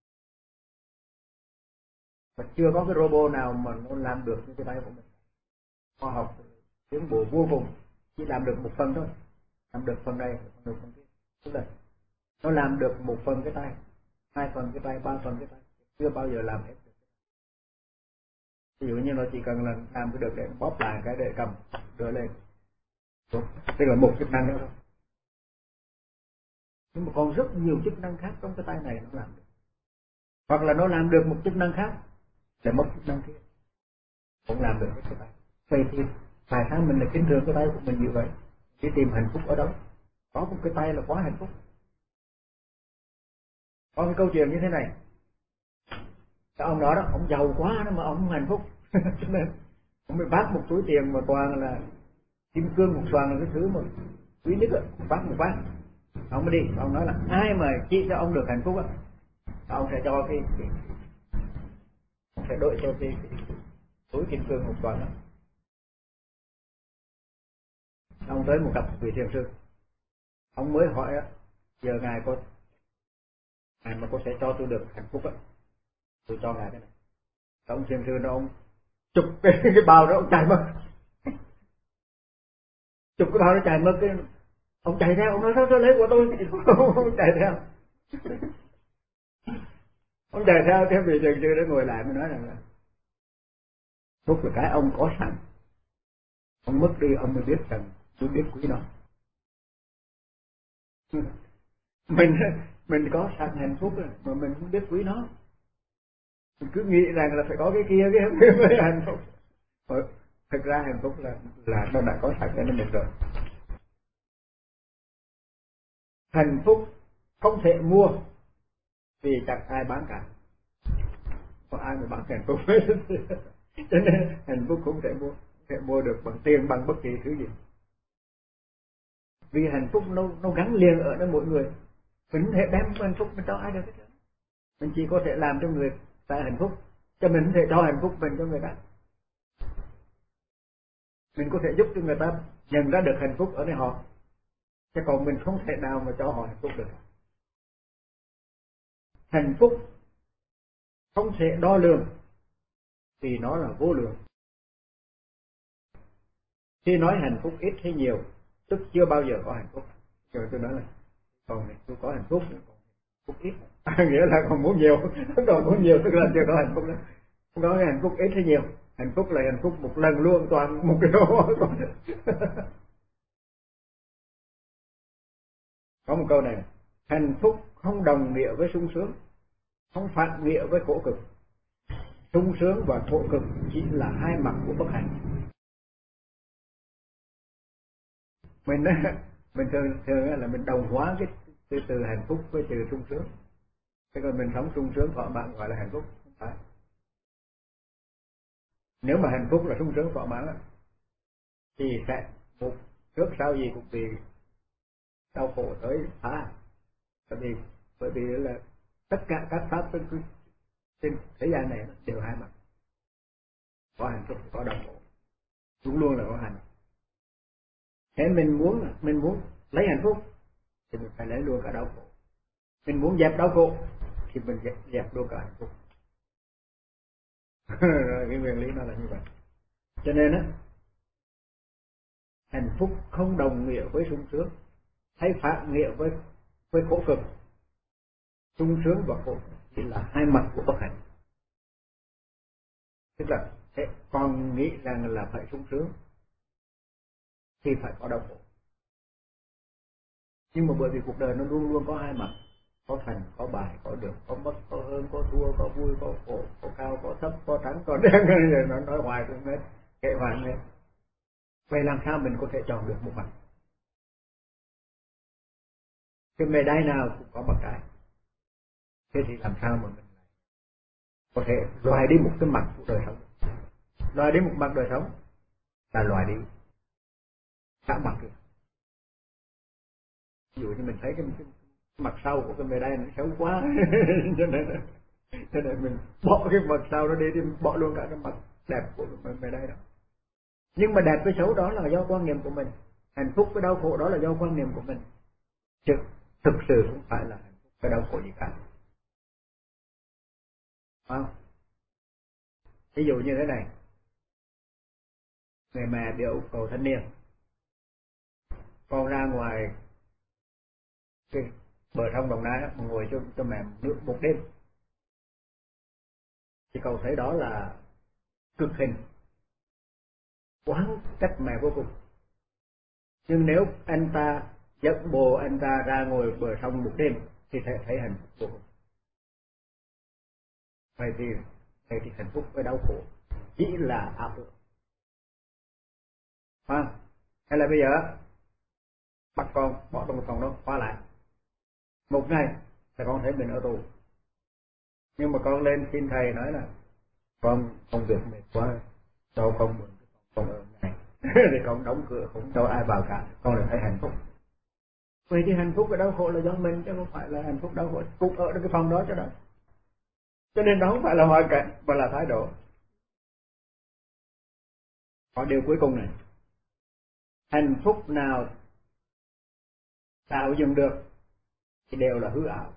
mà chưa có cái robot nào mà nó làm được như cái tay của mình. Khoa học tiến bộ vô cùng, chỉ làm được một phần thôi, làm được phần này, phần được phần kia, tức là nó làm được một phần cái tay, 2 phần cái tay, 3 phần cái tay, chưa bao giờ làm hết được. Ví dụ như nó chỉ cần là làm cái được để bóp lại cái để cầm đưa lên, tức là một chức năng đó thôi. Nhưng mà còn rất nhiều chức năng khác trong cái tay này nó làm được, hoặc là nó làm được một chức năng khác để mất chức năng kia, cũng làm được cái tay. Vậy thì tại sao mình lại kính thường cái tay của mình như vậy? Chỉ tìm hạnh phúc ở đâu? Có một cái tay là quá hạnh phúc. Có cái câu chuyện như thế này, cái ông đó ông giàu quá đó mà ông không hạnh phúc. Cho nên ông bị vác một túi tiền mà toàn là kim cương một xoàn, là cái thứ mà quý nhất á, vác một vác. Ông mới đi, ông nói là ai mà chỉ cho ông được hạnh phúc á, ông sẽ cho cái ông sẽ đổi cho cái túi kim cương một xoàn đó. Ông tới một gặp vị thiền sư, ông mới hỏi á, giờ ngài mà có sẽ cho tôi được hạnh phúc á, tôi cho ngài cái này. Ông thiền sư đó ông chụp cái bao đó ông chạy mất, chụp cái bao nó chạy mất, cái ông chạy theo, ông nói sao lấy của tôi. Ông chạy theo, ông chạy theo vị thiền sư đó ngồi lại mới nói rằng là phúc là cái ông có sẵn, ông mất đi ông mới biết rằng tôi biết quý nó. Mình có sẵn hạnh phúc rồi mà mình không biết quý nó, mình cứ nghĩ rằng là phải có cái kia cái mới hạnh phúc. Thực ra hạnh phúc là nó đã có sẵn cho mình rồi. Hạnh phúc không thể mua vì chẳng ai bán cả, có ai mà bán hạnh phúc. Cho nên hạnh phúc không thể mua được bằng tiền, bằng bất kỳ thứ gì. Vì hạnh phúc nó gắn liền ở nơi mỗi người, mình không thể đem hạnh phúc mình cho ai được hết. Mình chỉ có thể làm cho người ta hạnh phúc, cho mình không thể cho hạnh phúc mình cho người ta. Mình có thể giúp cho người ta nhận ra được hạnh phúc ở nơi họ, chứ còn mình không thể nào mà cho họ hạnh phúc được. Hạnh phúc không thể đo lường vì nó là vô lượng. Khi nói hạnh phúc ít hay nhiều, tức chưa bao giờ có hạnh phúc. Rồi tôi nói là còn tôi có hạnh phúc, còn phúc ít. Nghĩa là còn muốn nhiều, còn muốn nhiều tức là chưa có hạnh phúc nữa. Không có hạnh phúc ít hay nhiều. Hạnh phúc là hạnh phúc một lần luôn toàn một cái đó. Có một câu này, hạnh phúc không đồng nghĩa với sung sướng, không phản nghĩa với khổ cực. Sung sướng và khổ cực chỉ là hai mặt của bất hạnh. Mình thường là mình đồng hóa cái từ hạnh phúc với từ sung sướng. Thế còn mình sống sung sướng thỏa mãn gọi là hạnh phúc, không phải. Nếu mà hạnh phúc là sung sướng thỏa mãn thì sẽ một trước sau gì cũng bị đau khổ tới phá. Bởi vì là tất cả các pháp trên thế gian này đều hai mặt, có hạnh phúc có đau khổ, luôn luôn là có hạnh. Thế mình muốn lấy hạnh phúc thì mình phải lấy luôn cả đau khổ. Mình muốn dẹp đau khổ thì mình dẹp luôn cả hạnh phúc. Cái nguyên lý nó là như vậy. Cho nên hạnh phúc không đồng nghĩa với sung sướng, hay phản nghĩa với khổ cực. Sung sướng và khổ chỉ là hai mặt của bất hạnh. Tức là con nghĩ rằng là phải sung sướng thì phải có đau khổ. Nhưng mà bởi vì cuộc đời nó luôn luôn có hai mặt, có thành có bại, có được có mất, có hơn có thua, có vui có khổ, có cao có thấp, có trắng có đen, rồi nó nói hoài cũng hết, kệ hoài hết. Vậy làm sao mình có thể chọn được một mặt? Cái mề đai nào cũng có mặt trái. Thế thì làm sao mà mình có thể loại đi một cái mặt của đời sống? Loại đi một mặt đời sống là loại đi cả mặt được. Ví dụ như mình thấy cái mặt sau của cái mề đai nó xấu quá cho nên mình bỏ cái mặt sau đó đi thì bỏ luôn cả cái mặt đẹp của cái mề đai đó. Nhưng mà đẹp với xấu đó là do quan niệm của mình, hạnh phúc với đau khổ đó là do quan niệm của mình, chứ thực sự không phải là hạnh phúc với đau khổ gì cả. Không? Ví dụ như thế này, người mẹ bị ục cầu thanh niên, con ra ngoài cái bờ sông Đồng Nai mà ngồi cho mẹ nước một đêm, thì cậu thấy đó là cực hình, oán trách mẹ vô cùng. Nhưng nếu anh ta dẫn bồ anh ta ra ngồi bờ sông một đêm thì thấy hạnh phúc vô cùng. Vậy thì hạnh phúc với đau khổ chỉ là ảo tưởng. Hay là bây giờ bắt con bỏ trong phòng đó khóa lại một ngày thì con thấy mình ở tù, nhưng mà con lên xin thầy nói là con công việc mệt quá, cho con mượn con ở này thì con đóng cửa không cho ai vào cả, con lại thấy hạnh phúc. Vậy thì hạnh phúc và đau khổ là do mình, chứ không phải là hạnh phúc đau khổ cũng ở cái phòng đó cho đó. Cho nên đó không phải là hoàn cảnh mà là thái độ. Có điều cuối cùng này, hạnh phúc nào tạo dựng được thì đều là hư ảo.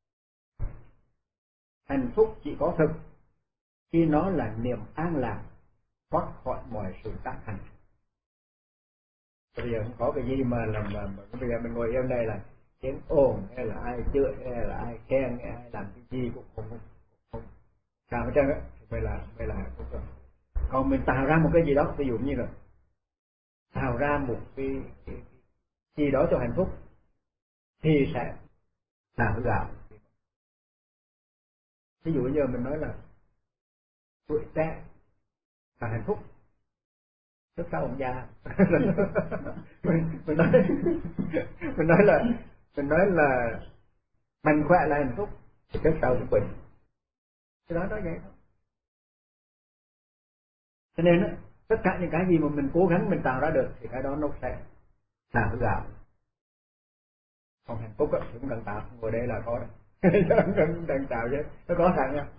Hạnh phúc chỉ có thực khi nó là niềm an lạc thoát khỏi mọi sự tác hành. Bây giờ không có cái gì mà bây giờ mình ngồi yên đây là tiếng ồn hay là ai chửi hay là ai khen hay ai làm cái gì cũng không sao hết trơn á. Vậy là hạnh phúc rồi. Còn mình tạo ra một cái gì đó, ví dụ như là tạo ra một cái gì đó cho hạnh phúc thì sẽ là hư ảo. Ví dụ như mình nói là tuổi trẻ là hạnh phúc, trước sau ông già mình nói mình nói là mạnh khỏe là hạnh phúc, trước sau cũng bệnh. Cái đó nói vậy thôi. Cho nên tất cả những cái gì mà mình cố gắng mình tạo ra được thì cái đó nó sẽ là hư ảo. Còn hạnh phúc thì cũng cần tạo, ngồi đây là có đấy không cần tạo chứ, nó có sẵn nha.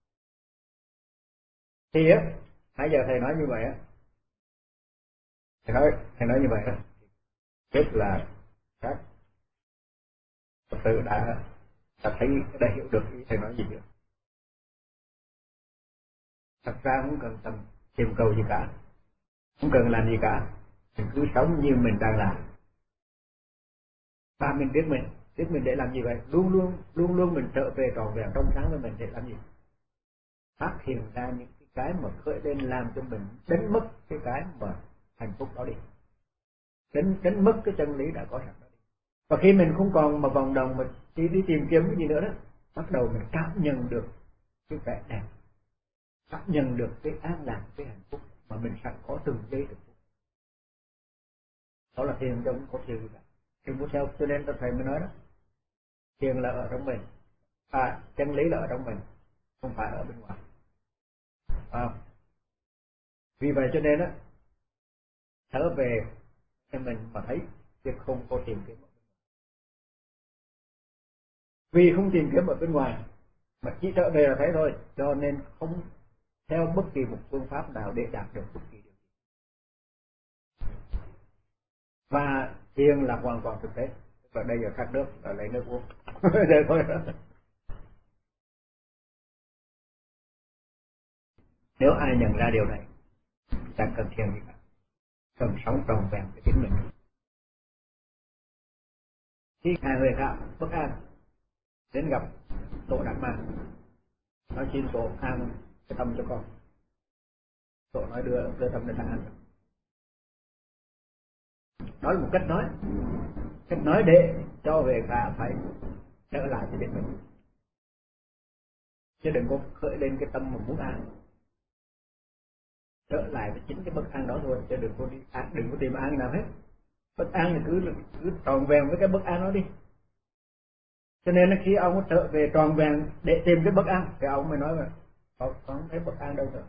Thì nãy giờ thầy nói như vậy thầy nói như vậy đó, tức là Các Phật tử đã thấy, đã hiểu được ý thầy nói gì chưa? Thật ra không cần tìm cầu gì cả, không cần làm gì cả, mình cứ sống như mình đang làm. Và mình biết mình để làm gì vậy? Luôn luôn mình trở về trọn vẹn trong sáng với mình để làm gì? Phát hiện ra những cái mà khởi lên làm cho mình đánh mất cái mà hạnh phúc đó đi, đánh mất cái chân lý đã có sẵn đó đi. Và khi mình không còn mà vòng đồng mà chỉ đi tìm kiếm cái gì nữa đó, bắt đầu mình cảm nhận được cái vẻ đẹp, cảm nhận được cái an lạc, cái hạnh phúc mà mình sẵn có từng giây từng phút. Đó là thiền, chứ không có thiền gì cả. Thiền của self, cho nên thầy mới nói đó, thiền là ở trong mình, chân lý là ở trong mình, không phải ở bên ngoài. Vì vậy cho nên á, trở về thì mình mà thấy việc không có tìm kiếm ở bên ngoài. Vì không tìm kiếm ở bên ngoài mà chỉ trở về là thấy thôi, cho nên không theo bất kỳ một phương pháp nào để đạt được bất kỳ điều gì. Và thiền là hoàn toàn thực tế. Và đây là khát nước, là lấy nước uống. Vậy thôi. Nếu ai nhận ra điều này, chẳng cần thiền gì cả, cần sống trọn vẹn với chính mình. Khi hai người khác bất an đến gặp Tổ Đạt Ma, nói xin Tổ an cái tâm cho con. Tổ nói đưa tâm đến an. Đó là một cách nói để cho về cả phải trở lại với chính mình, chứ đừng có khởi lên cái tâm mà muốn an, trở lại với chính cái bất an đó thôi, chứ đừng có đi đừng có tìm an nào hết. Bất an thì cứ tròn vẹn với cái bất an đó đi. Cho nên là khi ông trở về tròn vẹn để tìm cái bất an thì ông mới nói là con không thấy bất an đâu rồi.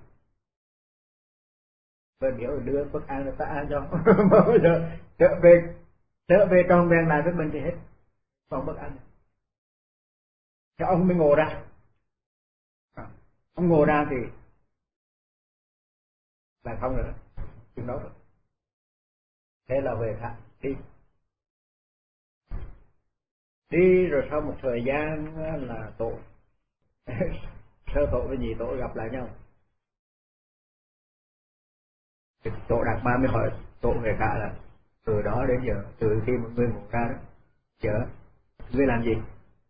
Và nếu đưa bất an là ta an cho. Mà bây giờ trở về tròn vẹn lại với mình thì hết còn bất an. Thì ông mới ngộ ra. Ông ngộ ra thì là không nữa, chừng đó rồi. Thế là về thẳng đi rồi sau một thời gian là tổ sơ tổ với nhị tổ gặp lại nhau. Thì Tổ Đạt Ma mới hỏi Tổ Huệ Khả là từ đó đến giờ, từ khi một người ngủ ra đó, giờ ngươi làm gì?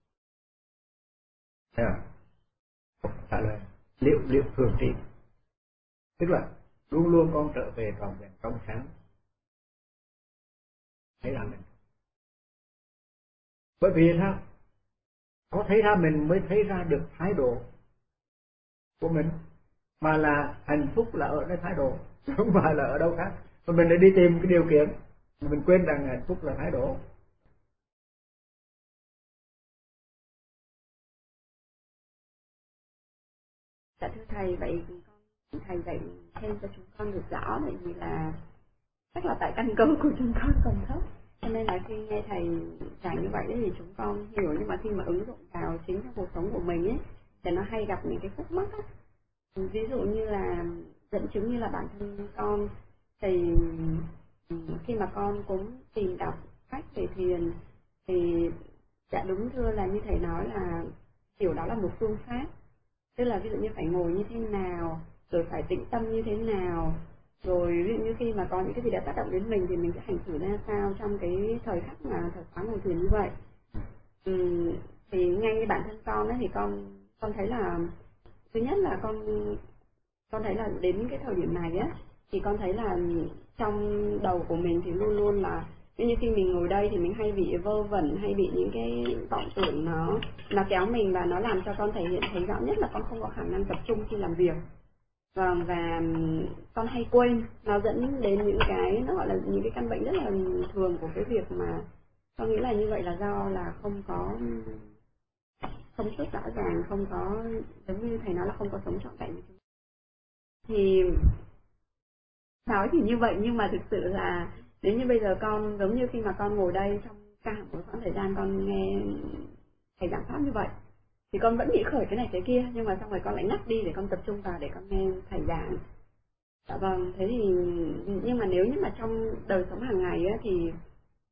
Thế à? Trả lời liệu thường trị, tức là luôn luôn con trở về trọn vẹn trong sáng, thấy là mình. Bởi vì sao? Có thấy ra mình mới thấy ra được thái độ của mình, mà là hạnh phúc là ở cái thái độ, không phải là ở đâu khác. Mà mình lại đi tìm cái điều kiện, mình quên rằng hạnh phúc là thái độ. Dạ thưa thầy, vậy con thầy dạy thêm cho chúng con được rõ, bởi vì là chắc là tại căn cơ của chúng con còn thấp, cho nên là khi nghe thầy giảng như vậy thì chúng con hiểu, nhưng mà khi mà ứng dụng vào chính trong cuộc sống của mình ấy thì nó hay gặp những cái khúc mắc á. Ví dụ như là dẫn chứng như là bản thân con thì khi mà con cũng tìm đọc sách về thiền thì dạ đúng thưa là như thầy nói là hiểu đó là một phương pháp, tức là ví dụ như phải ngồi như thế nào, rồi phải tĩnh tâm như thế nào, rồi ví dụ như khi mà có những cái gì đã tác động đến mình thì mình sẽ hành xử ra sao trong cái thời khắc mà thời khóa ngồi thiền như vậy. Thì ngay như bản thân con ấy thì con thấy là thứ nhất là con thấy là đến cái thời điểm này á thì con thấy là trong đầu của mình thì luôn luôn là như khi mình ngồi đây thì mình hay bị vơ vẩn, hay bị những cái vọng tưởng nó kéo mình, và nó làm cho con thể hiện thấy rõ nhất là con không có khả năng tập trung khi làm việc. Vâng, và con hay quên, nó dẫn đến những cái nó gọi là những cái căn bệnh rất là thường của cái việc mà con nghĩ là như vậy là do là không có thông suốt rõ ràng, không có giống như thầy nói là không có sống trọn vẹn. Thì nói thì như vậy, nhưng mà thực sự là nếu như bây giờ con giống như khi mà con ngồi đây trong cả một khoảng thời gian con nghe thầy giảng pháp như vậy thì con vẫn bị khởi cái này cái kia, nhưng mà xong rồi con lại ngắt đi để con tập trung vào để con nghe thầy giảng. Dạ vâng, thế thì nhưng mà nếu như mà trong đời sống hàng ngày á thì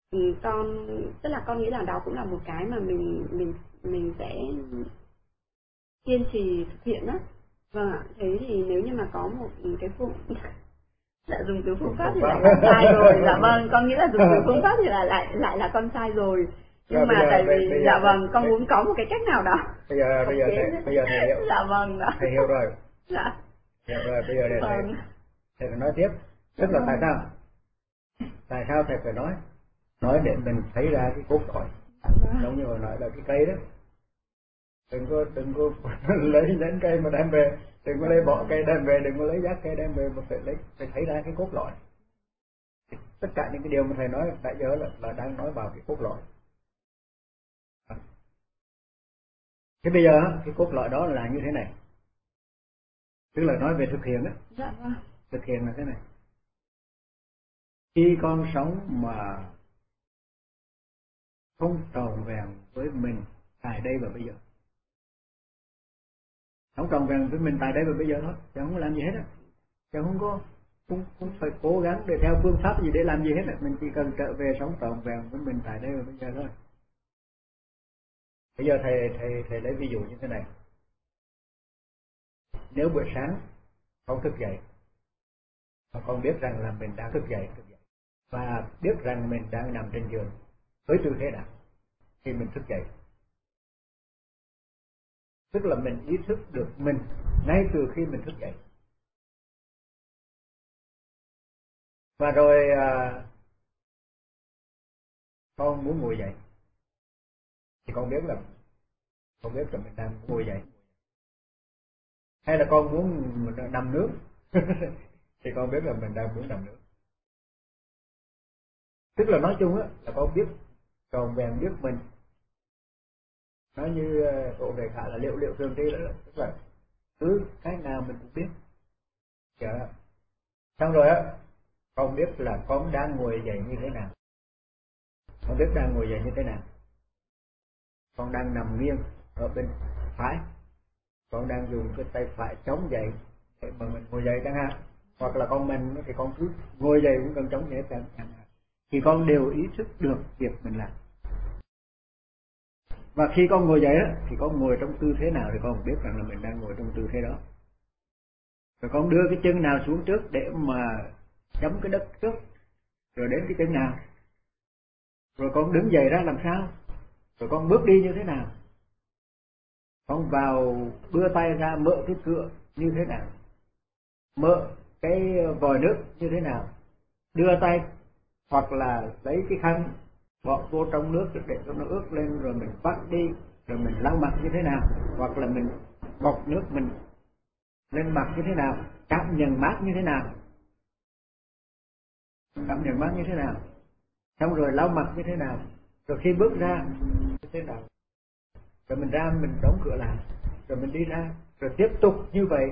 con tức là con nghĩ là đó cũng là một cái mà mình sẽ kiên trì thực hiện á. Vâng ạ. Thế thì nếu như mà có một cái đã dùng từ phương pháp thì lại là sai rồi. Dạ vâng, con nghĩ là dùng từ phương pháp thì là lại là con sai rồi. Nhưng rồi, mà tại vì dạ vâng, con bây, muốn có một cái cách nào đó. bây giờ thầy hiểu. Dạ vâng đó. Thầy hiểu rồi. Dạ. Hiểu rồi, bây giờ Vâng. thầy nói tiếp. Tức là tại sao? Tại sao thầy phải nói để mình thấy ra cái cốt lõi. Giống như hồi nói là cái cây đó, đừng có lấy nhánh cây mà đem về, đừng có lấy bỏ cây đem về, đừng có lấy giác cây đem về, mà phải thấy ra cái cốt lõi. Tất cả những cái điều mà thầy nói nãy giờ là đang nói vào cái cốt lõi. Thế bây giờ cái cốt lõi đó là như thế này, tức là nói về thực hiện á. Dạ vâng. Thực hiện là thế này: khi con sống mà không tròn vẹn với mình tại đây và bây giờ, không tròn vẹn với mình tại đây và bây giờ thôi, chứ không có làm gì hết á, chứ không phải cố gắng để theo phương pháp gì để làm gì hết á, mình chỉ cần trở về sống tròn vẹn với mình tại đây và bây giờ thôi. Bây giờ thầy lấy ví dụ như thế này: nếu buổi sáng con thức dậy và con biết rằng là mình đang thức dậy và biết rằng mình đang nằm trên giường với tư thế nào khi mình thức dậy, tức là mình ý thức được mình ngay từ khi mình thức dậy. Và rồi con muốn ngồi dậy thì con biết là mình đang ngồi dậy, hay là con muốn nằm nước thì con biết là mình đang muốn nằm nước. Tức là nói chung á là con biết tròn vẹn biết mình, nói như tổ về khả là liệu thường tri đó, tức là cứ cái nào mình cũng biết. Dạ. Xong rồi á, con biết là con đang ngồi dậy như thế nào, con biết đang ngồi dậy như thế nào, con đang nằm nghiêng ở bên phải, con đang dùng cái tay phải chống dậy để mà mình ngồi dậy chẳng hạn, hoặc là con mình thì con cứ ngồi dậy cũng cần chống dậy chẳng hạn, thì con đều ý thức được việc mình làm. Và khi con ngồi dậy á, thì con ngồi trong tư thế nào thì con biết rằng là mình đang ngồi trong tư thế đó. Rồi con đưa cái chân nào xuống trước để mà chấm cái đất trước, rồi đến cái chân nào, rồi con đứng dậy ra làm sao, rồi con bước đi như thế nào, con vào đưa tay ra mở cái cửa như thế nào, mở cái vòi nước như thế nào, đưa tay hoặc là lấy cái khăn bỏ vô trong nước để cho nó ướt lên rồi mình vắt đi, rồi mình lau mặt như thế nào, hoặc là mình bọt nước mình lên mặt như thế nào, cảm nhận mát như thế nào, xong rồi lau mặt như thế nào, rồi khi bước ra như thế nào, rồi mình ra mình đóng cửa lại, rồi mình đi ra, rồi tiếp tục như vậy.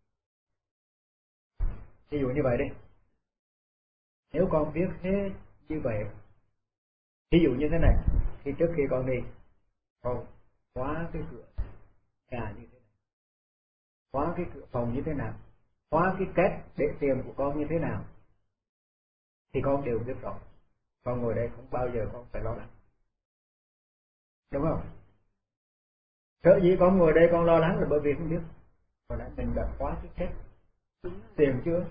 Ví dụ như vậy đi, nếu con biết hết như vậy, ví dụ như thế này, thì trước khi con đi, con khóa cái cửa nhà như thế nào, khóa cái cửa phòng như thế nào, khóa cái két để tiền của con như thế nào, thì con đều biết rõ. Con ngồi đây không bao giờ con phải lo lắng, đúng không? Sở dĩ con ngồi đây con lo lắng là bởi vì không biết hồi nãy mình đã khóa cái két tiền chưa.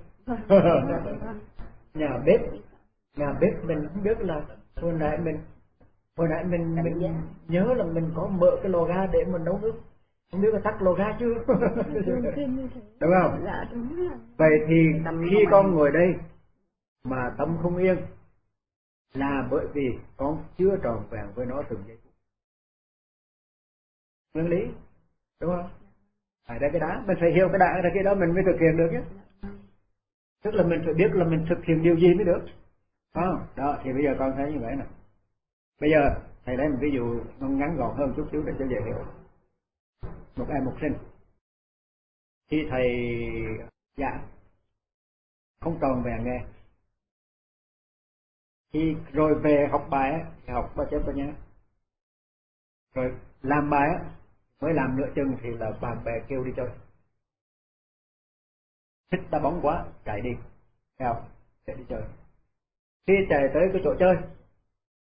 nhà bếp mình không biết là hồi nãy mình nhớ là mình có mở cái lò ga để mình nấu nước, không biết là tắt lò ga chưa. Đúng không? Dạ đúng rồi. Vậy thì khi con ngồi đây mà tâm không yên là bởi vì con chưa tròn vẹn với nó từng giây phút. Nguyên lý, đúng không? Phải đây cái đó, mình phải hiểu cái đã là cái đó mình mới thực hiện được chứ. Tức là mình phải biết là mình thực hiện điều gì mới được. Đó, thì bây giờ con thấy như vậy nè. Bây giờ thầy lấy một ví dụ ngắn gọn hơn chút xíu để cho dễ hiểu. Một em học sinh, khi thầy giảng không tròn vẹn nghe, khi rồi về học bài thì học ba chép ba nhá, rồi làm bài mới làm nửa chừng thì là bạn bè kêu đi chơi, thích đá bóng quá chạy đi, theo chạy đi chơi. Khi chạy tới cái chỗ chơi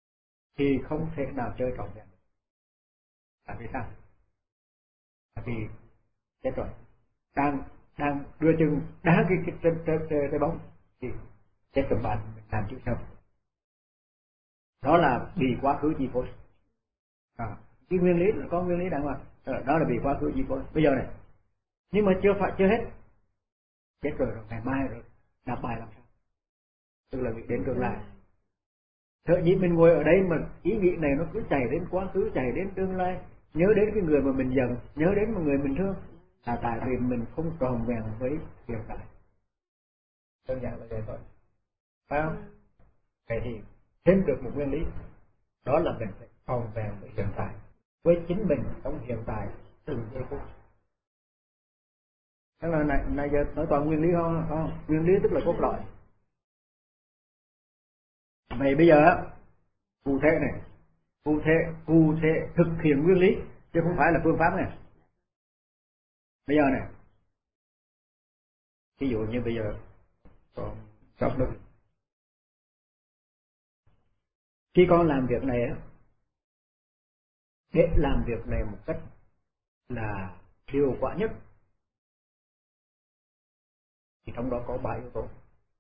thì không thể nào chơi trọn vẹn được. Tại vì sao? Tại vì chết rồi, đang đưa chân đá cái bóng thì chết cầm bạn mình làm chịu sao? Đó là bị quá khứ chi phối. Cái nguyên lý có nguyên lý đàng hoàng, đó là bị quá khứ chi phối. Bây giờ này, nhưng mà chưa hết, chết rồi ngày mai rồi đạp bài làm sao? Tức là nghĩ đến tương lai. Thợ dĩ mình ngồi ở đây mà ý nghĩ này nó cứ chạy đến quá khứ, chạy đến tương lai, nhớ đến cái người mà mình giận, nhớ đến một người mình thương, là tại vì mình không tròn vẹn với hiện tại. Đơn giản là vậy thôi, phải không? Vậy thì thêm được một nguyên lý, đó là mình phải tròn vẹn với hiện tại, với chính mình trong hiện tại từng giây phút. Tức là này giờ nói toàn nguyên lý không? Nguyên lý tức là cốt lõi. Vậy bây giờ cụ thể này, cụ thể thực hiện nguyên lý chứ không phải là phương pháp này. Bây giờ này, ví dụ như bây giờ con chọc nước, khi con làm việc này á, để làm việc này một cách là hiệu quả nhất thì trong đó có 3 yếu tố.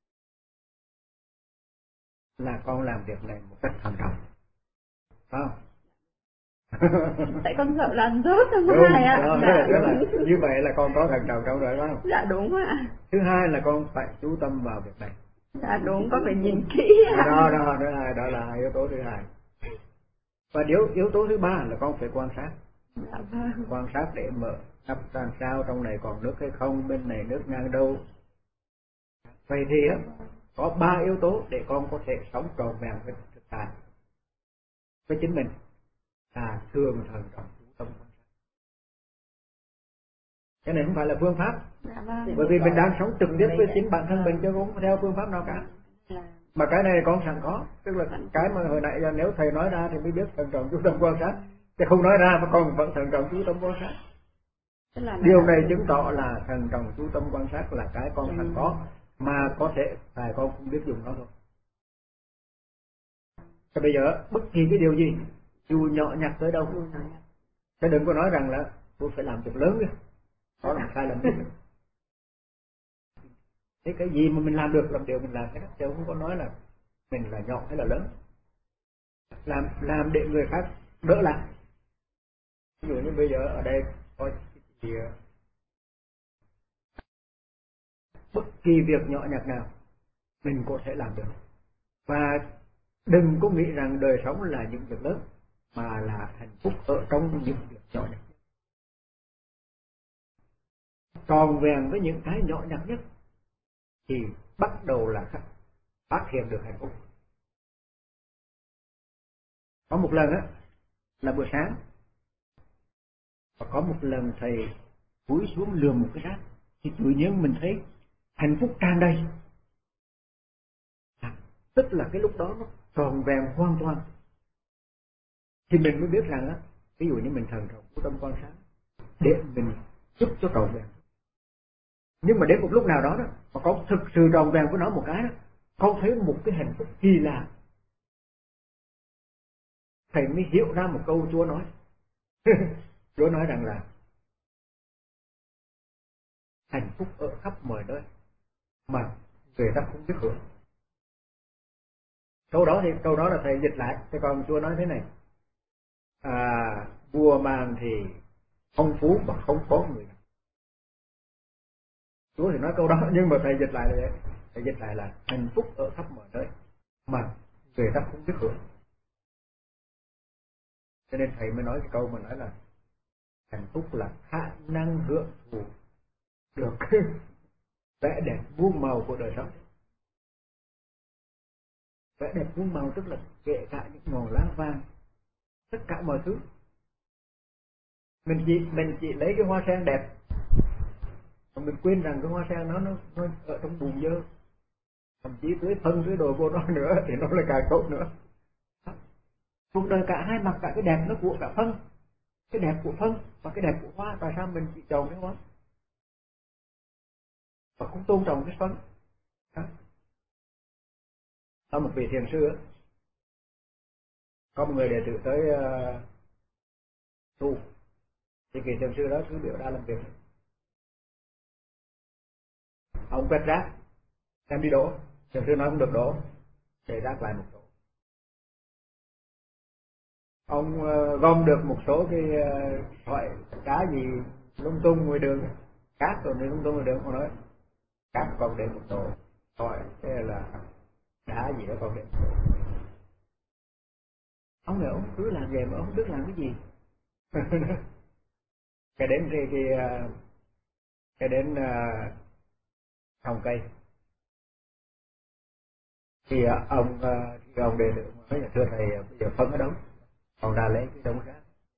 Là con làm việc này một cách thận trọng, phải không? Tại con sợ làm rớt trong hai ạ. Đó là như vậy là con có thận trọng trong đó, phải không? Dạ đúng ạ. Thứ hai là con phải chú tâm vào việc này. Dạ đúng, con phải nhìn kỹ ạ. Đó là yếu tố thứ hai. Và yếu tố thứ ba là con phải quan sát. Dạ vâng. Quan sát để mở đắp làm sao, trong này còn nước hay không, bên này nước ngang đâu. Vậy thì có 3 yếu tố để con có thể sống trọn vẹn với thực tại, với chính mình, là thường thận trọng chú tâm quan sát. Cái này không phải là phương pháp. Dạ vâng. Bởi vì mình đang sống trực tiếp với chính bản thân mình chứ không theo phương pháp nào cả. Mà cái này con sẵn có, tức là cái mà hồi nãy giờ nếu thầy nói ra thì mới biết thận trọng chú tâm quan sát, chứ không nói ra mà con vẫn thận trọng chú tâm quan sát. Điều này chứng tỏ là thận trọng chú tâm quan sát là cái con sẵn có, mà có thể tại con không biết dùng nó thôi. Thì bây giờ bất kỳ cái điều gì dù nhỏ nhặt tới đâu, chứ đừng có nói rằng là tôi phải làm việc lớn kìa, đó là một sai lầm. Thế cái gì mà mình làm được làm điều mình làm hết, chứ không có nói là mình là nhỏ hay là lớn. Làm để người khác đỡ lại. Ví dụ như bây giờ ở đây có thì bất kỳ việc nhỏ nhặt nào mình có thể làm được. Và đừng có nghĩ rằng đời sống là những việc lớn, mà là hạnh phúc ở trong những việc nhỏ nhặt. Tròn vẹn với những cái nhỏ nhặt nhất thì bắt đầu là phát hiện được hạnh phúc. Có một lần á là buổi sáng, và có một lần thầy cúi xuống lườm một cái rác, thì tự nhiên mình thấy hạnh phúc tràn đầy. Tức là cái lúc đó nó tròn vẹn hoàn toàn. Thì mình mới biết rằng á, ví dụ như mình thận trọng chú tâm quan sát để mình giúp cho tròn vẹn. Nhưng mà đến một lúc nào đó đó, mà con thực sự tròn vẹn với nó một cái đó, con thấy một cái hạnh phúc kỳ lạ. Thầy mới hiểu ra một câu Chúa nói. Chúa nói rằng là hạnh phúc ở khắp mọi nơi mà người ta không biết hưởng. Câu đó là thầy dịch lại, thế còn Chúa nói thế này: mùa màng thì phong phú mà không có người nào. Chúa thì nói câu đó, nhưng mà thầy dịch lại là vậy. Thầy dịch lại là hạnh phúc ở khắp mọi nơi mà người ta không biết hưởng. Cho nên thầy mới nói cái câu mà nói là hạnh phúc là khả năng hưởng thụ được vẻ đẹp muôn màu của đời sống. Vẻ đẹp muôn màu tức là kể cả những ngọn lá vàng, tất cả mọi thứ. Mình chỉ lấy cái hoa sen đẹp, mà mình quên rằng cái hoa sen nó ở trong bùn dơ, thậm chí tưới phân tưới đồ vô nó nữa thì nó là càng tốt nữa. Cuộc đời cả hai mặt, cả cái đẹp nó của cả phân, cái đẹp của phân và cái đẹp của hoa. Tại sao mình chỉ trồng cái hoa và không tôn trọng cái phân? Đó một vị thiền sư Có một người đệ tử tới tu, thì vị thiền sư đó cứ biểu ra làm việc. Ông quét rác, em đi đổ, thiền sư nói không được đổ, để rác lại một chỗ. Ông gom được một số cái loại đá gì lung tung ngoài đường, cát rồi lung tung ngoài đường, ông nói cát còn để một chỗ, hỏi thế là đá gì đó còn để một chỗ. Ông nói ông cứ làm vậy mà ông không biết làm cái gì. cái đến cái đến trồng cây thì ông đề được nói là thưa thầy bây giờ phân ở đâu, còn ra lấy cái đống rác.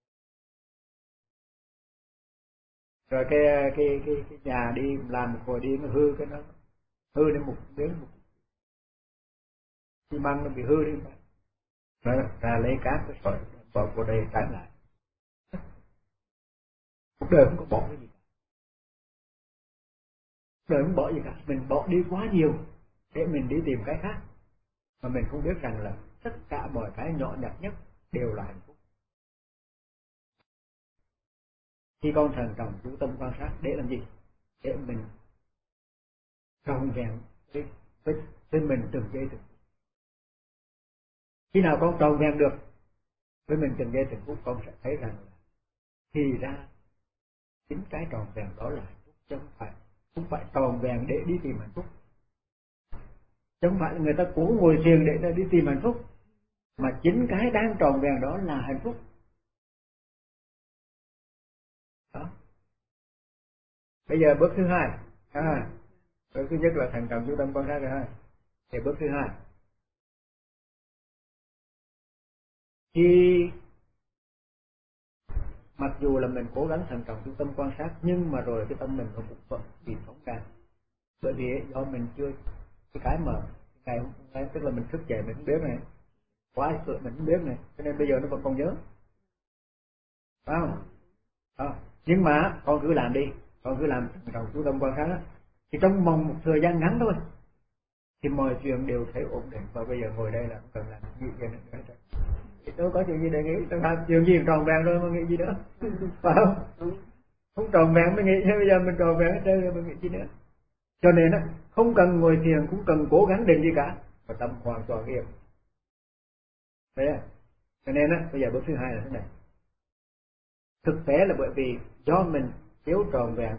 Rồi cái nhà đi làm một hồi đi nó hư, cái nó hư đến một miếng một xi măng nó bị hư đi, rồi ra lấy cát cái sỏi bỏ vào đây trải lại. Cuộc đời không có bỏ cái gì cả, cuộc đời không bỏ gì cả, mình bỏ đi quá nhiều để mình đi tìm cái khác mà mình không biết rằng là tất cả mọi cái nhỏ nhặt nhất đều là hạnh phúc. Khi con thận trọng chú tâm quan sát để làm gì? Để mình trọn vẹn với mình từng giây từng phút. Khi nào con trọn vẹn được với mình từng giây từng phút, con sẽ thấy rằng là thì ra chính cái trọn vẹn đó là hạnh phúc, chứ không phải trọn vẹn để đi tìm hạnh phúc, chứ không phải là người ta cố ngồi thiền để đi tìm hạnh phúc, mà chính cái đang trọn vẹn đó là hạnh phúc. Đó. Bây giờ bước thứ hai, bước thứ nhất là thận trọng chú tâm quan sát rồi ha. Thì bước thứ hai, khi mặc dù là mình cố gắng thận trọng chú tâm quan sát, nhưng mà rồi cái tâm mình nó cũng vẫn bị phóng ra, bởi vì do mình chưa cái mà ngày hôm nay tức là mình thức dậy mình không biết này, quá sự mình không biết này, cho nên bây giờ nó vẫn còn nhớ, phải không? Nhưng mà con cứ làm đi, con cứ làm thận trọng chú tâm quan sát đó, thì trong vòng một thời gian ngắn thôi thì mọi chuyện đều thấy ổn định, và bây giờ ngồi đây là không cần làm gì nữa. Thì đâu có chuyện gì để nghĩ, tôi làm chuyện gì tròn vẹn rồi mà nghĩ gì nữa, phải không? Không tròn vẹn mới nghĩ, thế bây giờ mình tròn vẹn hết trơn rồi mình nghĩ gì nữa. Cho nên á, không cần ngồi thiền, cũng cần cố gắng định gì cả, và tâm hoàn toàn yên. Đấy à? Cho nên á, bây giờ bước thứ hai là thế này. Thực tế là bởi vì do mình thiếu tròn vẹn,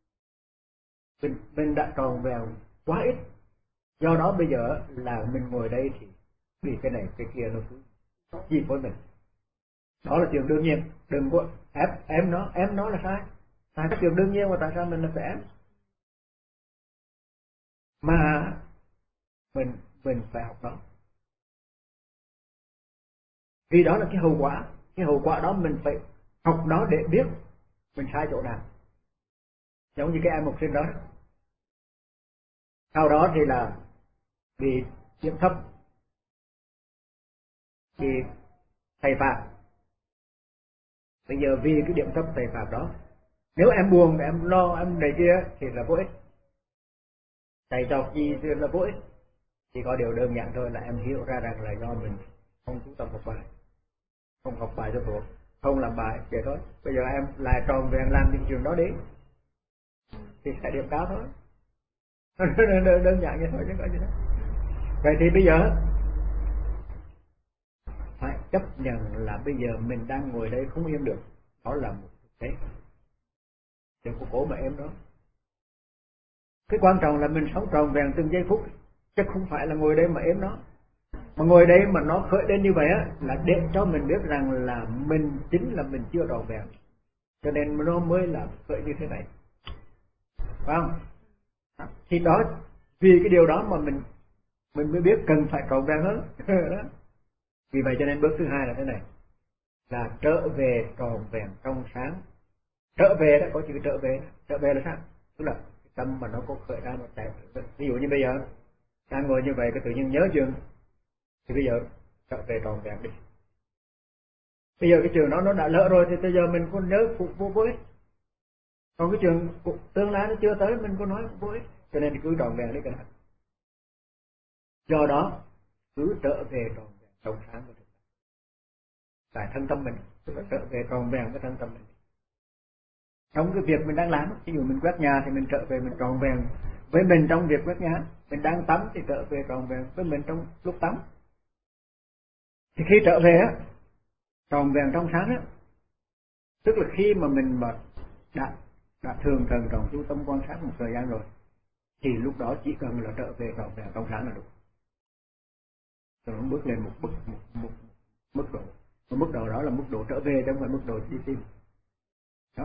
mình đã tròn vẹn quá ít, do đó bây giờ là mình ngồi đây thì vì cái này cái kia nó cứ gì với mình. Đó là chuyện đương nhiên, đừng có ém nó là sai cái chuyện đương nhiên, mà tại sao mình là phải ém? Mà mình phải học nó, vì đó là cái hậu quả đó mình phải học nó để biết mình sai chỗ nào. Giống như cái em học sinh đó, sau đó thì là bị điểm thấp, bị thầy phạt. Bây giờ vì cái điểm thấp thầy phạt đó, nếu em buồn, em lo, em này kia thì là vô ích, thầy chọc gì thì là vô ích. Chỉ có điều đơn giản thôi là em hiểu ra rằng là do mình không chú tâm học bài, không học bài cho thuộc, không làm bài vậy thôi. Bây giờ em lại tròn vẹn làm những trường đó đi thì sẽ điểm cao thôi. Đơn giản như thôi chứ có gì đó. Vậy thì bây giờ phải chấp nhận là bây giờ mình đang ngồi đây không yên được, đó là một thực tế, đừng có cố mà em đó. Cái quan trọng là mình sống tròn vẹn từng giây phút, chứ không phải là ngồi đây mà ếm nó. Mà ngồi đây mà nó khởi lên như vậy á, là để cho mình biết rằng là mình chính là mình chưa tròn vẹn, cho nên nó mới là khởi như thế này, phải không? Thì đó, vì cái điều đó mà mình mới biết cần phải tròn vẹn hơn. Vì vậy cho nên bước thứ hai là thế này, là trở về tròn vẹn trong sáng. Trở về đó, có chữ trở về là sao? Tức là cái tâm mà nó có khởi ra một chạy. Ví dụ như bây giờ đang ngồi như vậy, cái tự nhiên nhớ trường, thì bây giờ trở về tròn vẹn đi. Bây giờ cái trường đó nó đã lỡ rồi thì bây giờ mình có nhớ cũng vô ích. Còn cái trường tương lai nó chưa tới, mình có nói cũng vô ích. Cho nên cứ tròn vẹn đi cái này. Do đó cứ trở về tròn vẹn trong sáng của chúng ta. tại thân tâm mình, tức là trở về tròn vẹn với thân tâm mình. Trong cái việc mình đang làm, ví dụ mình quét nhà thì mình trở về mình tròn vẹn với mình trong việc quét nhà, mình đang tắm thì trở về tròn vẹn với mình trong lúc tắm. Thì khi trở về á, tròn vẹn trong sáng á, tức là khi mà mình mà đã thường trần trọng chú tâm quan sát một thời gian rồi, thì lúc đó chỉ cần là trở về tròn vẹn trong sáng là đủ. Rồi nó bước lên một mức độ, và mức độ đó là mức độ trở về chứ không phải mức độ đi tìm. Đó.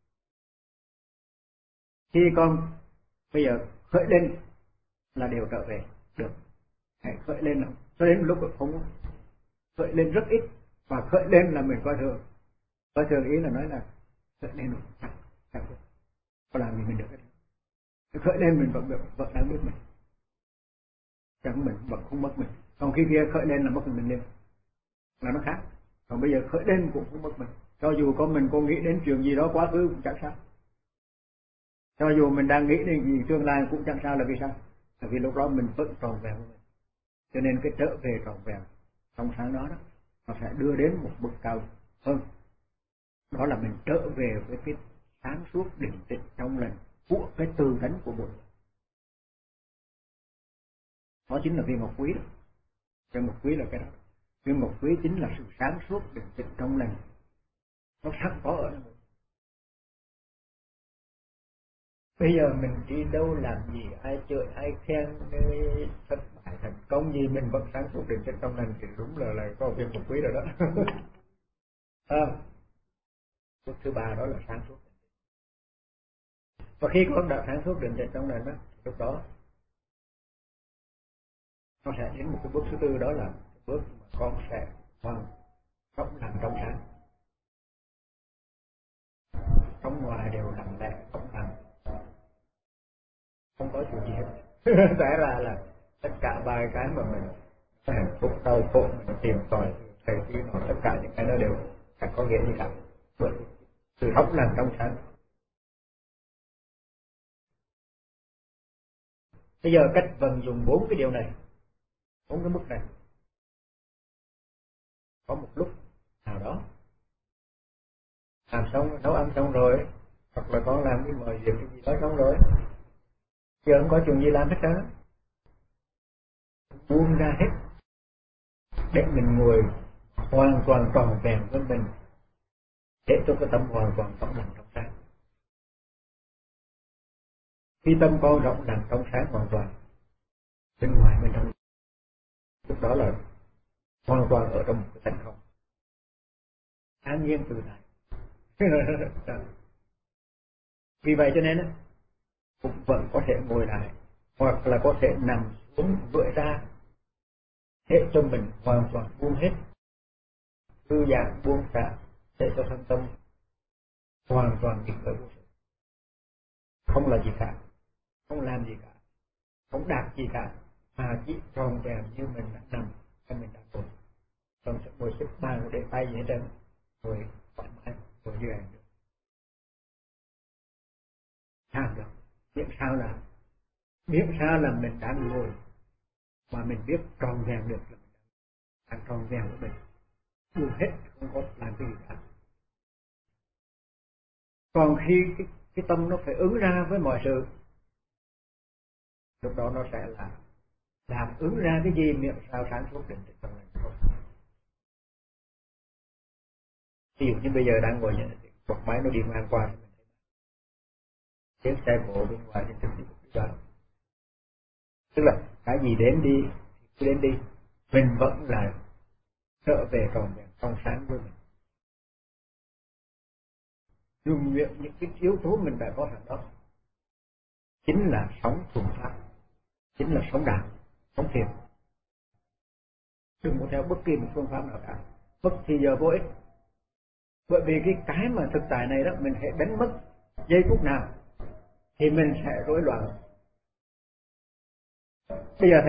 Khi con bây giờ khởi lên là đều trở về được. Hãy khởi lên nào. Cho đến lúc không khởi lên rất ít, và khởi lên là mình coi thường. Coi thường ý là nói là khởi lên rồi chẳng có làm gì mình được hết. Khởi lên mình vẫn đang biết mình, chẳng mình vẫn không mất mình. Còn khi kia khởi lên là mất mình lên, là nó khác. Còn bây giờ khởi lên cũng không mất mình. Cho dù mình có nghĩ đến chuyện gì đó quá khứ cũng chẳng sao. Cho dù mình đang nghĩ đến gì tương lai cũng chẳng sao. Là vì sao? Là vì lúc đó mình vẫn tròn vẹn của mình. Cho nên cái trở về tròn vẹn trong sáng đó nó sẽ đưa đến một mức cao hơn. Đó là mình trở về với cái sáng suốt định tĩnh trong lành của cái tư tánh của mỗi người. Đó chính là viên ngọc quý đó. Viên ngọc quý là cái đó. Viên ngọc quý chính là sự sáng suốt định tĩnh trong lành. Nó sẵn có ở đây. Bây giờ mình đi đâu làm gì, ai chơi ai khen, thất bại thành công gì, mình vẫn sáng suốt định tĩnh trong lành thì đúng là có viên ngọc quý rồi đó. Bước thứ ba đó là sáng suốt. Và khi con đã sáng suốt định tĩnh trong lành đó, lúc đó nó sẽ đến một cái bước thứ tư, đó là bước mà con sẽ hoàn rộng lặng trong sáng. Trong ngoài đều lặng lẽ rộng lặng, không có chuyện gì hết. Thế là tất cả ba cái mà mình hạnh phúc đau khổ mình tìm tòi thầy khi nó tất cả những cái nó đều chẳng có nghĩa gì cả. Bởi sự rộng lặng trong sáng. Bây giờ cách vận dụng 4 cái điều này, 4 cái mức này, có một lúc nào đó làm xong, nấu ăn xong rồi, hoặc là con làm cái mọi việc cái gì đó xong rồi, giờ không có chuyện gì làm hết trơn, buông ra hết để mình ngồi hoàn toàn tròn vẹn với mình, để cho cái tâm hoàn toàn rộng lặng trong sáng. Khi tâm con rộng lặng trong sáng hoàn toàn, bên ngoài bên trong, lúc đó là hoàn toàn ở trong một cái tánh không, an nhiên tự tại. Vì vậy cho nên cũng vẫn có thể ngồi lại, hoặc là có thể nằm xuống vưỡi ra, để cho mình hoàn toàn buông hết, thư giãn buông xả, để cho thân tâm hoàn toàn nghỉ ngơi vô sự, không là gì cả, không làm gì cả, không đạt gì cả, mà chỉ tròn vẹn như mình đã nằm hay mình đã ngồi, không sẽ ngồi xếp bằng để tay gì hết trơn, ngồi thoải mái, ngồi như vậy được. Sao được? Miễn sao là mình đã ngồi mà mình biết tròn vẹn được, là mình đang tròn vẹn của mình, buông hết, không có làm cái gì cả. Còn khi cái tâm nó phải ứng ra với mọi sự, lúc đó nó sẽ là làm ứng ra cái gì miệng sao sáng suốt định tĩnh trong lành không. Ví dụ như bây giờ đang ngồi như một máy nó đi ngang qua, tiếng xe cộ bên ngoài thì trực tiếp vào, tức là cái gì đến đi cứ đến đi, mình vẫn là trở về tròn vẹn trong sáng với mình, dùng những cái yếu tố mình đã có sẵn đó, chính là sống thuần pháp, chính là sống đạo, sống thiền. Đừng có theo bất kỳ một phương pháp nào cả, mất thì giờ vô ích. Bởi vì cái mà thực tại này đó, mình hãy đánh mất giây phút nào thì mình sẽ rối loạn. Bây giờ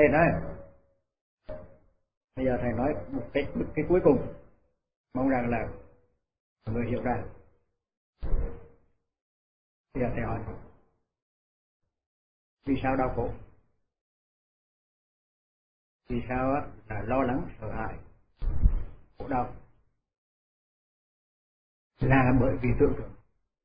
thầy nói một cái cuối cùng, mong rằng là mọi người hiểu ra. Bây giờ thầy hỏi, vì sao đau khổ? Vì sao là lo lắng, sợ hãi, khổ đau? là bởi vì tưởng tượng,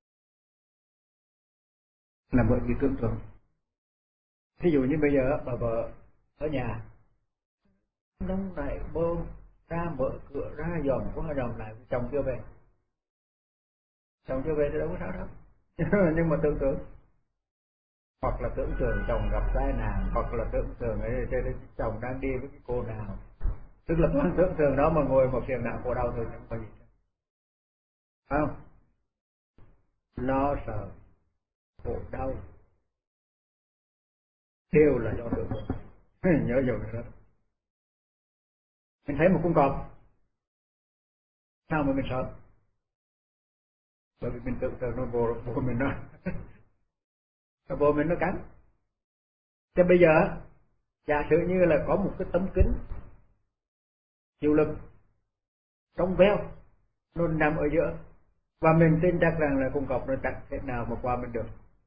là bởi vì tưởng tượng. Ví dụ như bây giờ bà vợ ở nhà nóng nảy bơm ra mở cửa ra dòm qua dòm lại, chồng chưa về, chồng chưa về thì đâu có sao đâu. Nhưng mà tưởng tượng, hoặc là tưởng tượng chồng gặp tai nạn, hoặc là tưởng tượng chồng đang đi với cái cô nào, tức là toàn tưởng tượng đó mà ngồi một phiền não khổ đau thôi, chẳng có gì. Phải không? Lo sợ khổ đau đều là do tưởng tượng. Nhớ dùng cái đó. Mình thấy một con cọp, sao mà mình sợ? Bởi vì mình tưởng tượng nó vô mình nó vô mình nó cắn. Thế bây giờ giả sử như là có một cái tấm kính chịu lực trong veo, nó nằm ở giữa, và mình tin chắc rằng là con cọp nó chẳng thể nào mà qua mình được.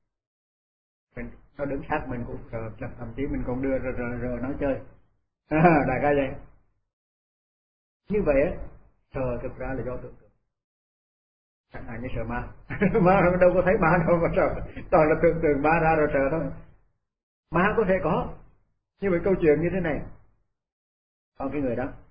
Nó đứng sát mình cũng sợ, thậm chí mình còn đưa rờ nó chơi. Đại ca vậy. Như vậy á, sợ thực ra là do tưởng tượng. Chẳng hạn như sợ ma. Ma nó đâu có thấy ma đâu mà sợ, toàn là tưởng tượng ma ra rồi sợ thôi. Ma có thể có, nhưng mà câu chuyện như thế này, có cái người đó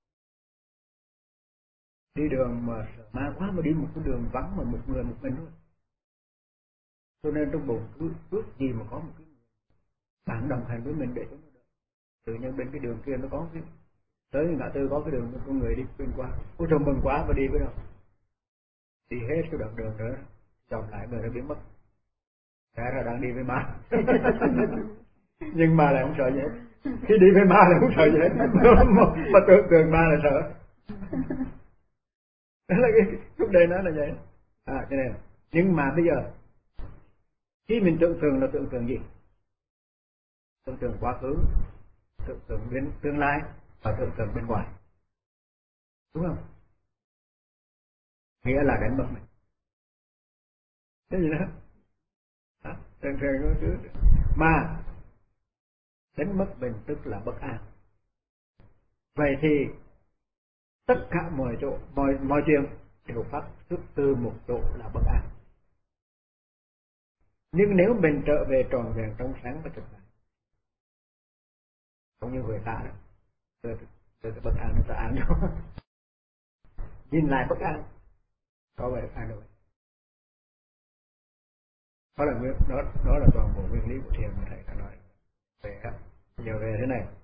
đi đường mà sợ ma quá, mà đi một cái đường vắng mà một người một mình thôi, cho nên trong bụng cứ ước gì mà có một cái bạn đồng hành với mình để cho nó đỡ. Tự nhiên bên cái đường kia nó có cái, tới ngã tư có cái đường có người đi xuyên qua, ôi trời mừng quá, và đi với đâu, đi hết cái đoạn đường nữa, chọn lại người nó biến mất, thế là đang đi với ma. Nhưng mà lại không sợ gì hết, khi đi với ma là không sợ gì hết, mà tưởng tượng ma là sợ. Đó là cái vấn đề nó là vậy. Cho nên nhưng mà bây giờ khi mình tưởng tượng là tưởng tượng gì? Tưởng tượng quá khứ, tưởng tượng đến tương lai, và tưởng tượng bên ngoài, đúng không? Nghĩa là đánh mất mình. Cái gì đó? Tưởng tượng có thứ mà đánh mất mình tức là bất an. Vậy thì tất cả mọi chỗ, mọi chuyện đều phát xuất từ một chỗ là bất an. Nhưng nếu mình trở về tròn vẹn trong sáng và thực tại, không như người ta đó, từ bất an nó ta an đó. Nhìn lại bất an, có vẻ an rồi. Đó là đó là toàn bộ nguyên lý của thiền mà thầy đã nói. Về giờ về thế này,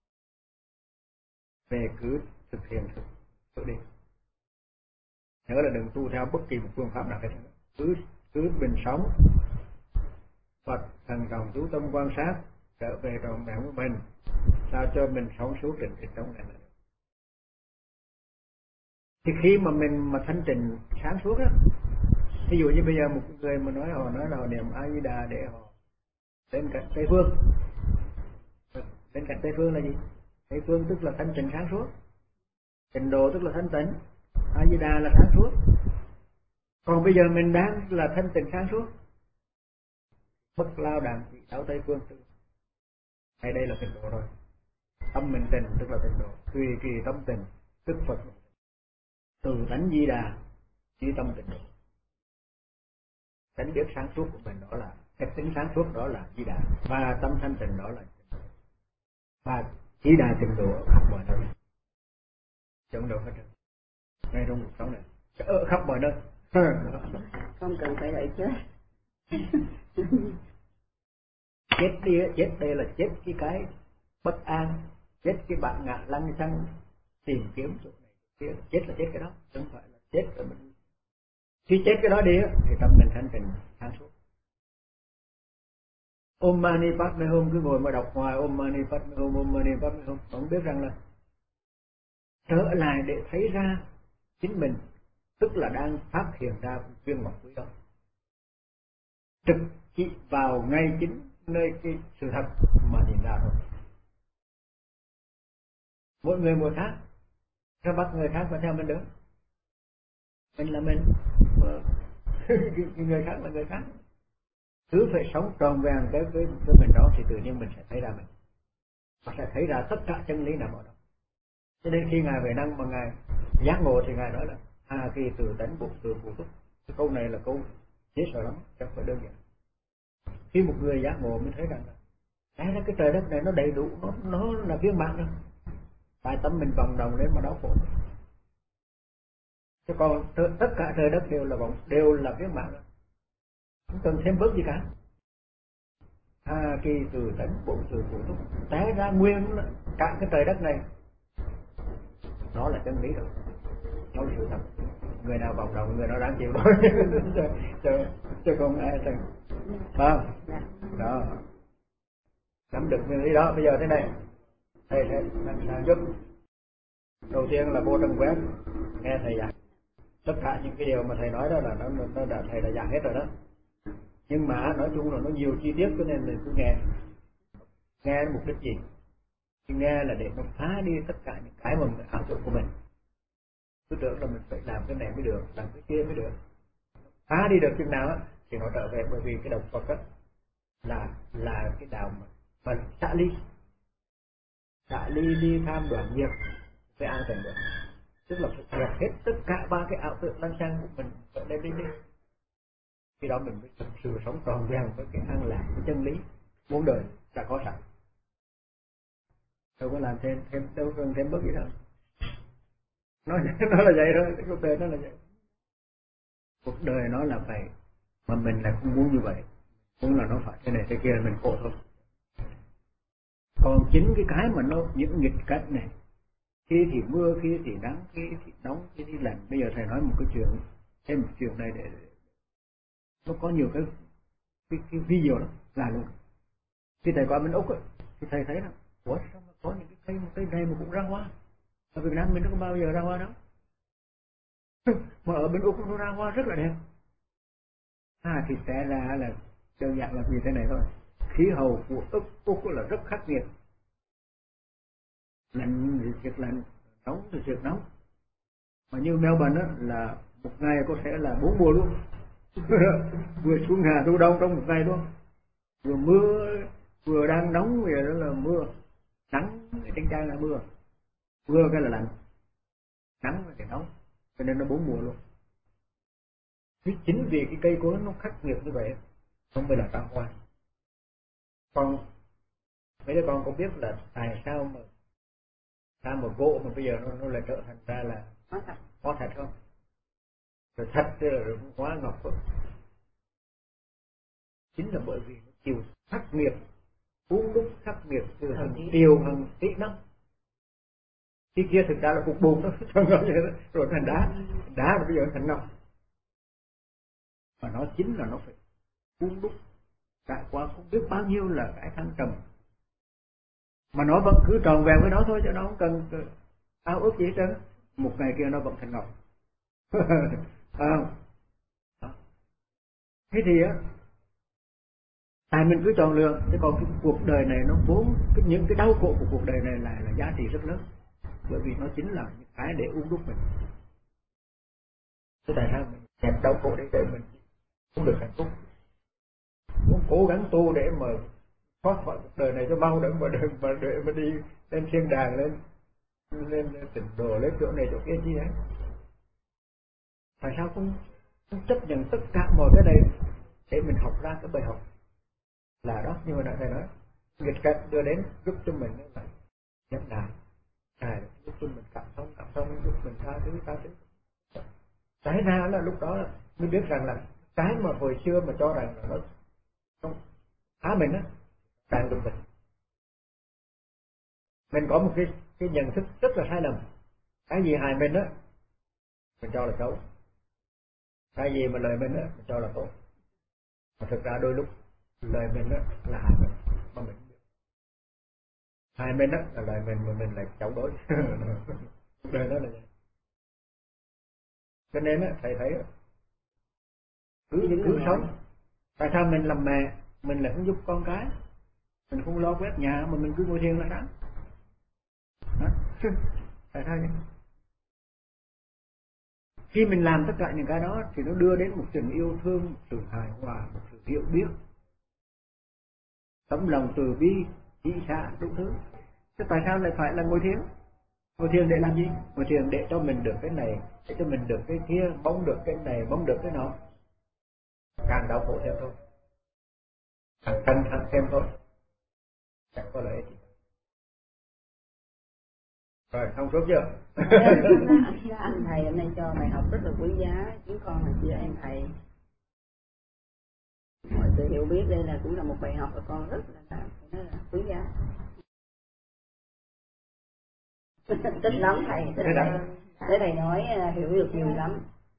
về cứ thực hiện thực đi. Nhớ là đừng tu theo bất kỳ một phương pháp nào hết. Cứ bình sống, Phật thần trọng chú tâm quan sát, trở về trọn vẹn của mình, sao cho mình sống suốt trên cái sống này. Thì khi mà mình mà thanh tịnh sáng suốt á, ví dụ như bây giờ một người mà họ nói là họ niệm A Di Đà để họ đến cạnh Tây Phương. Đến cạnh Tây Phương là gì? Tây Phương tức là thanh tịnh sáng suốt, tịnh độ tức là thanh tịnh, A Di Đà là sáng suốt. Còn bây giờ mình đang là thanh tịnh sáng suốt, bất lao đàn chỉ sáu Tây Phương, hay đây là tịnh độ rồi. Tâm mình tịnh tức là tịnh độ, tùy kỳ tâm tịnh tức Phật. Từ tánh Di Đà chỉ tâm tịnh độ. Tánh biết sáng suốt của mình đó là cái tính sáng suốt, đó là Di Đà, và tâm thanh tịnh đó là tịnh độ. Và Di Đà tịnh độ khắp mọi nơi, trong độ hết trơn, ngay trong cuộc sống này, ở khắp mọi nơi. Không cần phải đợi chết. Chết đây là chết cái bất an, chết cái bạn ngã lăng xăng tìm kiếm chỗ này kia, chết là chết cái đó, không phải là chết rồi mình. Khi chết cái đó đi thì tâm mình thanh tịnh sáng suốt. Om Mani Padme Hum, cứ ngồi mà đọc hoài Om Mani Padme Hum, Om Mani Padme Hum, không biết rằng là trở lại để thấy ra chính mình, tức là đang phát hiện ra viên ngọc quý đó, trực chỉ vào ngay chính nơi cái sự thật mà nhìn ra thôi. Mỗi người một khác, sao bắt người khác phải theo mình được? Mình là mình, người khác là người khác. Cứ phải sống tròn vẹn với mình đó thì tự nhiên mình sẽ thấy ra mình, và sẽ thấy ra tất cả chân lý nằm ở đó. Cho nên khi Ngài về năng mà Ngài giác ngộ thì Ngài nói là Khi từ tánh bụng từ phụ túc. Cái câu này là câu dễ sợ lắm, chẳng phải đơn giản. Khi một người giác ngộ mới thấy rằng là cái trời đất này nó đầy đủ, nó là viên mãn rồi. Tại tâm mình vòng đồng lên mà đau khổ. Chứ còn tất cả trời đất đều là viên mãn rồi. Không cần thêm bớt gì cả. Khi từ tánh bụng từ phụ túc té ra nguyên cả cái trời đất này, nó là chân lý rồi, nó là sự thật. Người nào vòng đồng người nào đáng chịu thôi. chứ không ai thành, phải không? Đó, nắm được nguyên lý đó. Bây giờ thế này, thầy sẽ làm giúp. Đầu tiên là vô trong web nghe thầy giảng. Tất cả những cái điều mà thầy nói đó là nó đã thầy đã giảng hết rồi đó. Nhưng mà nói chung là nó nhiều chi tiết, cho nên mình cứ nghe mục đích gì? Thì nghe là để nó phá đi tất cả những cái mà mình ảo tưởng của mình. Cứ tưởng là mình phải làm cái này mới được, làm cái kia mới được. Phá đi được chừng nào á thì nó trở về. Bởi vì cái đạo Phật á là cái đạo mà xả ly đi tham đoạn nghiệp với an tịnh được. Tức là phải dẹp hết tất cả ba cái ảo tưởng lăng xăng của mình trở lên đi. Khi đó mình mới thực sự sống tròn vẹn với cái an lạc của chân lý muôn đời đã có sẵn. Đâu có làm đâu cần thêm bất gì đâu. Nó là vậy thôi, cuộc đời nó là vậy. Cuộc đời nó là vậy, mà mình lại không muốn như vậy. Muốn là nó phải thế này thế kia là mình khổ thôi. Còn chính cái mà nó những nghịch cảnh này, khi thì mưa, khi thì nắng, khi thì nóng, khi thì lạnh. Bây giờ thầy nói một cái chuyện, thêm một chuyện này để nó có nhiều cái video lắm, là luôn. Khi thầy qua bên Úc ấy, thì thầy thấy là ủa sao mà có những cái cây này mà cũng ra hoa. Ở Việt Nam mình nó có bao giờ ra hoa đâu. Mà ở bên Úc nó ra hoa rất là đẹp. Thì sẽ ra là đơn giản là như thế này thôi. Khí hậu của Úc là rất khắc nghiệt. Lạnh thì thiệt lạnh, nóng thì thiệt nóng. Mà như Melbourne á, là một ngày có thể là 4 mùa luôn. Vừa xuân hạ thu đông trong một ngày luôn. Vừa mưa, vừa đang nóng vậy đó là mưa. Nắng trên trang là mưa. Mưa cái là lạnh. Nắng thì nóng. Cho nên nó 4 mùa luôn. Thì chính vì cái cây cối nó khắc nghiệt như vậy, không phải là ra hoa. Còn mấy đứa con có biết là tại sao mà gỗ mà bây giờ nó lại trở thành ra là hóa thạch không? Rồi thạch rồi hóa ngọc không? Chính là bởi vì nó chịu khắc nghiệt, uống đúc khắc nghiệt từ hàng triệu hàng tỷ năm. Khi kia thực ra là cục bùn đó, rồi thành đá rồi bây giờ thành ngọc. Và nó chính là nó phải uống đúc trải qua không biết bao nhiêu là cái thăng trầm, mà nó vẫn cứ tròn vẹn với nó thôi, chứ nó không cần ao ước gì hết trơn. Một ngày kia nó vẫn thành ngọc. Thế thì á, tại mình cứ chọn lựa. Chứ còn cái cuộc đời này nó vốn những cái đau khổ của cuộc đời này là giá trị rất lớn, bởi vì nó chính là những cái để uống đúc mình. Thế tại sao mình kẹp đau khổ để mình không được hạnh phúc, muốn cố gắng tu để mà thoát khỏi cuộc đời này cho mau, để mà đi lên thiên đàng, lên tịnh độ, lên chỗ này chỗ kia chi đấy. Tại sao không chấp nhận tất cả mọi cái này để mình học ra cái bài học là đó, như hồi nãy thầy nói, nghịch cảnh đưa đến giúp cho mình là nhận lại, giúp cho mình cảm thông, giúp mình tha thứ. Trái ra là lúc đó mới biết rằng là cái mà hồi xưa mà cho rằng là nó không phá mình á, đang được mình có một cái nhận thức rất là sai lầm. Cái gì hại mình á mình cho là xấu, cái gì mà lời mình á mình cho là tốt. Mà thực ra đôi lúc lời mình á là hại mình mà mình biết. Hại mình á là lời mình mà mình lại chống đối. Cuộc đời đó là vậy. Cho nên á thầy thấy cứ sống. Tại sao mình làm mẹ mình lại không giúp con cái, mình không lo quét nhà mà mình cứ ngồi thiền là sáng? Tại sao vậy? Khi mình làm tất cả những cái đó thì nó đưa đến một tình yêu thương, một sự hài hòa, một sự hiểu biết, tấm lòng từ bi, chỉ xả đủ thứ. Thế tại sao lại phải là ngồi thiền? Ngồi thiền để làm gì? Ngồi thiền để cho mình được cái này, để cho mình được cái kia, mong được cái này, mong được cái nọ, càng đau khổ thêm thôi, càng căng thẳng thêm thôi, chẳng có lợi ích gì. Rồi xong suốt chưa? Anh thầy hôm nay cho bài học rất là quý giá, chúng con là chị em thầy. Mọi sự hiểu biết đây là cũng là một bài học và con rất là nói là quý giá. Thích lắm thầy, để thầy nói hiểu được nhiều lắm.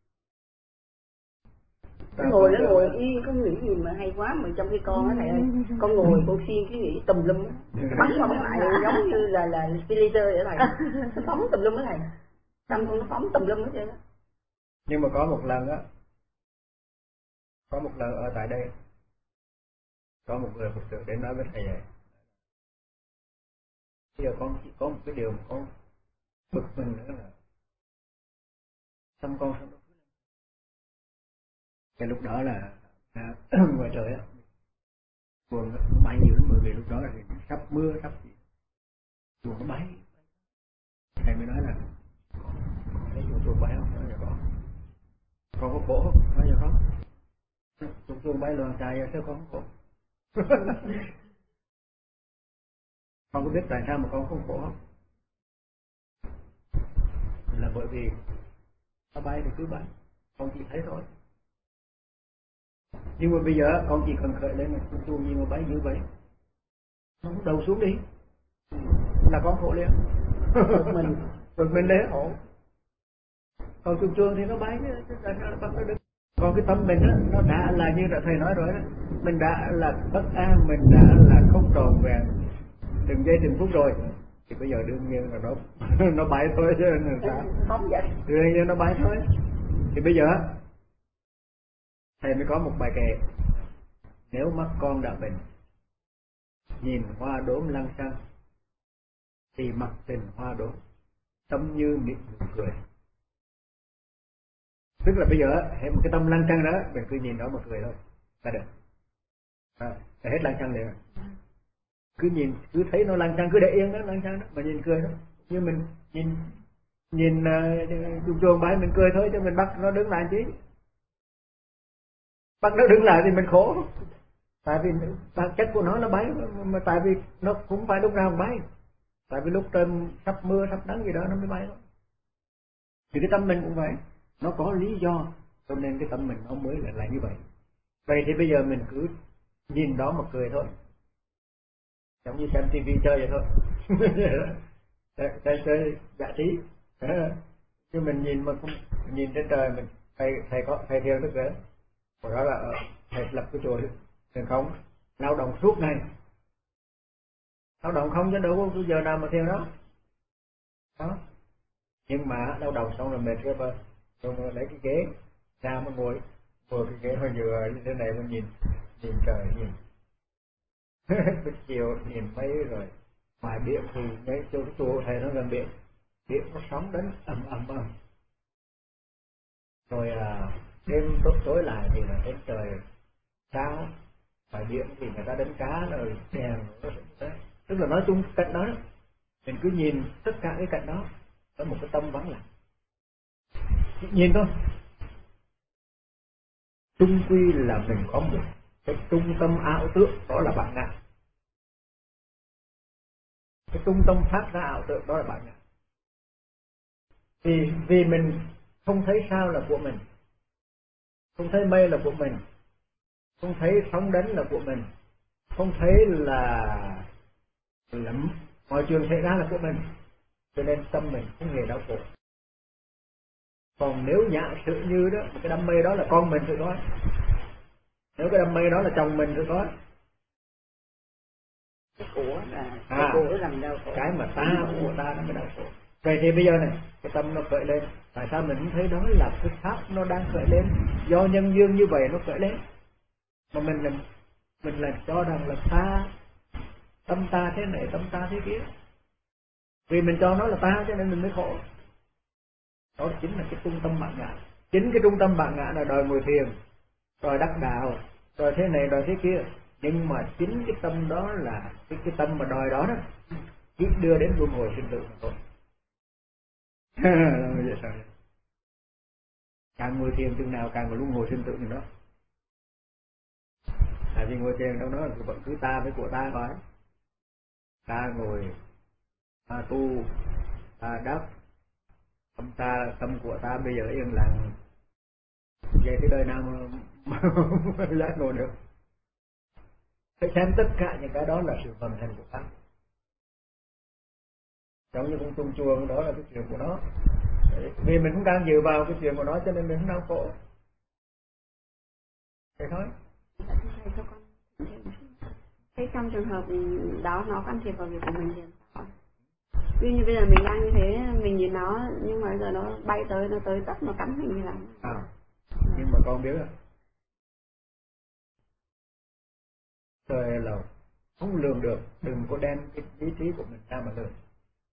Nó ngồi yên không nghĩ gì mà hay quá, mà trong khi con á thầy ơi, con ngồi con xuyên cái nghĩ tùm lum á, bắn phóng lại giống như là laser vậy thầy, nó phóng tùm lum á thầy, tâm con nó phóng tùm lum hết trơn á. Nhưng mà có một lần ở tại đây, có một người Phật tử đến nói với thầy này, bây giờ con chỉ có một cái điều mà con bực mình nữa là tâm con không. Cái lúc đó là ngoài trời á, buồn nó bay nhiều lắm, bởi vì lúc đó là sắp mưa sắp gì, buồn nó bay. Thầy mới nói là con thấy chuông bay không? Nói là con có khổ không? Nói là có. Chuông bay loạn xạ vậy sao con không khổ? Con có biết tại sao mà con không khổ không? Là bởi vì nó bay thì cứ bay, con chỉ thấy thôi. Nhưng mà bây giờ con chỉ cần khởi lên là chuông gì mà bay như vậy, nó đầu xuống đi là con khổ liền. Bực mình đấy khổ. Còn chuông thì nó bay chứ tại sao nó đứng. Còn cái tâm mình á, nó đã là như là thầy nói rồi đó, mình đã là bất an, mình đã là không tròn vẹn từng giây từng phút rồi, thì bây giờ đương nhiên là nó bay thôi chứ làm sao. Phóng vậy. Đương nhiên nó bay thôi. Thì bây giờ thầy mới có một bài kệ: nếu mắt con đã bệnh, nhìn hoa đốm lăng xăng, thì mặc tình hoa đốm, tâm như mỉm cười. Tức là bây giờ hết một cái tâm lăng xăng đó, mình cứ nhìn nó mà cười thôi là được. Hết lăng xăng liền. Cứ nhìn, cứ thấy nó lăng xăng, cứ để yên đó, lăng xăng đó mà nhìn cười đó. Như mình nhìn chuông bay mình cười thôi, chứ mình bắt nó đứng lại chứ. Bắt nó đứng lại thì mình khổ. Tại vì bản chất của nó là bay, mà tại vì nó cũng phải lúc nào cũng bay. Tại vì lúc trời sắp mưa sắp nắng gì đó nó mới bay thôi. Thì cái tâm mình cũng vậy, nó có lý do, cho nên cái tâm mình nó mới là như vậy. Vậy thì bây giờ mình cứ nhìn đó mà cười thôi, giống như xem tivi chơi vậy thôi. chơi giải trí. Chứ mình nhìn mà không nhìn trên trời, mình thầy thiền đức rồi đó là thầy lập cái chùa thiền không, lao động suốt ngày, lao động không chứ đâu có giờ nào mà thiền đó. Nhưng mà lao động xong rồi mệt rồi lấy cái ghế ra mà ngồi cái ghế hơi vừa như thế này mà nhìn trời, nhìn buổi chiều nhìn mấy rồi ngoài biển thì ngay chỗ cái chùa thầy nó gần biển nó sóng đến ầm rồi đêm tối lại thì là đến trời sao, ngoài biển thì người ta đánh cá rồi đèn rồi đó. Tức là nói chung cạnh đó mình cứ nhìn tất cả cái cạnh đó có một cái tâm vắng lặng, nhìn thôi. Chung quy là mình có một cái trung tâm ảo tưởng, đó là bản ngã. Cái trung tâm phát ra ảo tưởng đó là bản ngã. Vì mình không thấy sao là của mình, không thấy mây là của mình, không thấy sóng đánh là của mình, không thấy là mọi chuyện xảy ra là của mình, cho nên tâm mình không hề đau khổ. Còn nếu giả sử như đó cái đam mê đó là con mình thì có, nếu cái đam mê đó là chồng mình thì có, cái của làm đau khổ, cái mà của ta nó mới đau khổ. Vậy thì bây giờ này cái tâm nó khởi lên, tại sao mình không thấy đó là cái pháp nó đang khởi lên, do nhân duyên như vậy nó khởi lên, mà mình lại cho rằng là ta, tâm ta thế này, tâm ta thế kia, vì mình cho nó là ta cho nên mình mới khổ. Đó chính là cái trung tâm bản ngã. Chính cái trung tâm bản ngã là đòi ngồi thiền, đòi đắc đạo, đòi thế này đòi thế kia, nhưng mà chính cái tâm đó là cái tâm mà đòi đó chỉ đưa đến luân hồi sinh tử mà thôi. Vậy sao? Càng ngồi thiền chừng nào càng có luân hồi sinh tử chừng đó. Tại vì ngồi thiền trong đó vẫn cứ ta với của ta thôi. Ta ngồi, ta tu, ta đắc, tâm của ta bây giờ yên lặng. Vậy cái đời nào mà giác ngộ được? Phải xem tất cả những cái đó là sự vận hành của ta. Giống như con tung chuông đó là cái chuyện của nó. Vì mình cũng đang dựa vào cái chuyện của nó cho nên mình không đau khổ. Thế thôi. Thầy cho con thế trong trường hợp đó nó can thiệp vào việc của mình thì sao? Ví dụ như bây giờ mình đang như thế, mình nhìn nó nhưng mà bây giờ nó bay tới, nó tới tấp nó cắn mình thì làm. Nhưng mà con biết không? Trời là không lường được, đừng có đem cái ý trí của mình ra mà lường.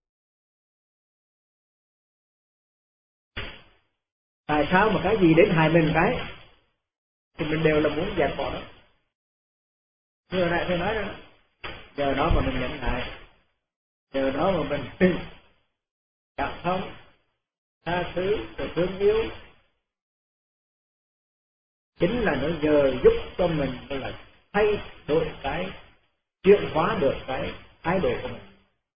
Tại sao mà cái gì đến hại mình cái thì mình đều là muốn dẹp bỏ nó. Như hồi nãy tôi nói đó, giờ đó mà mình nhận lại, giờ đó mà mình cảm thông, tha thứ, rồi thương yêu, chính là nó giờ giúp cho mình là thay đổi cái, chuyển hóa được cái thái độ của mình.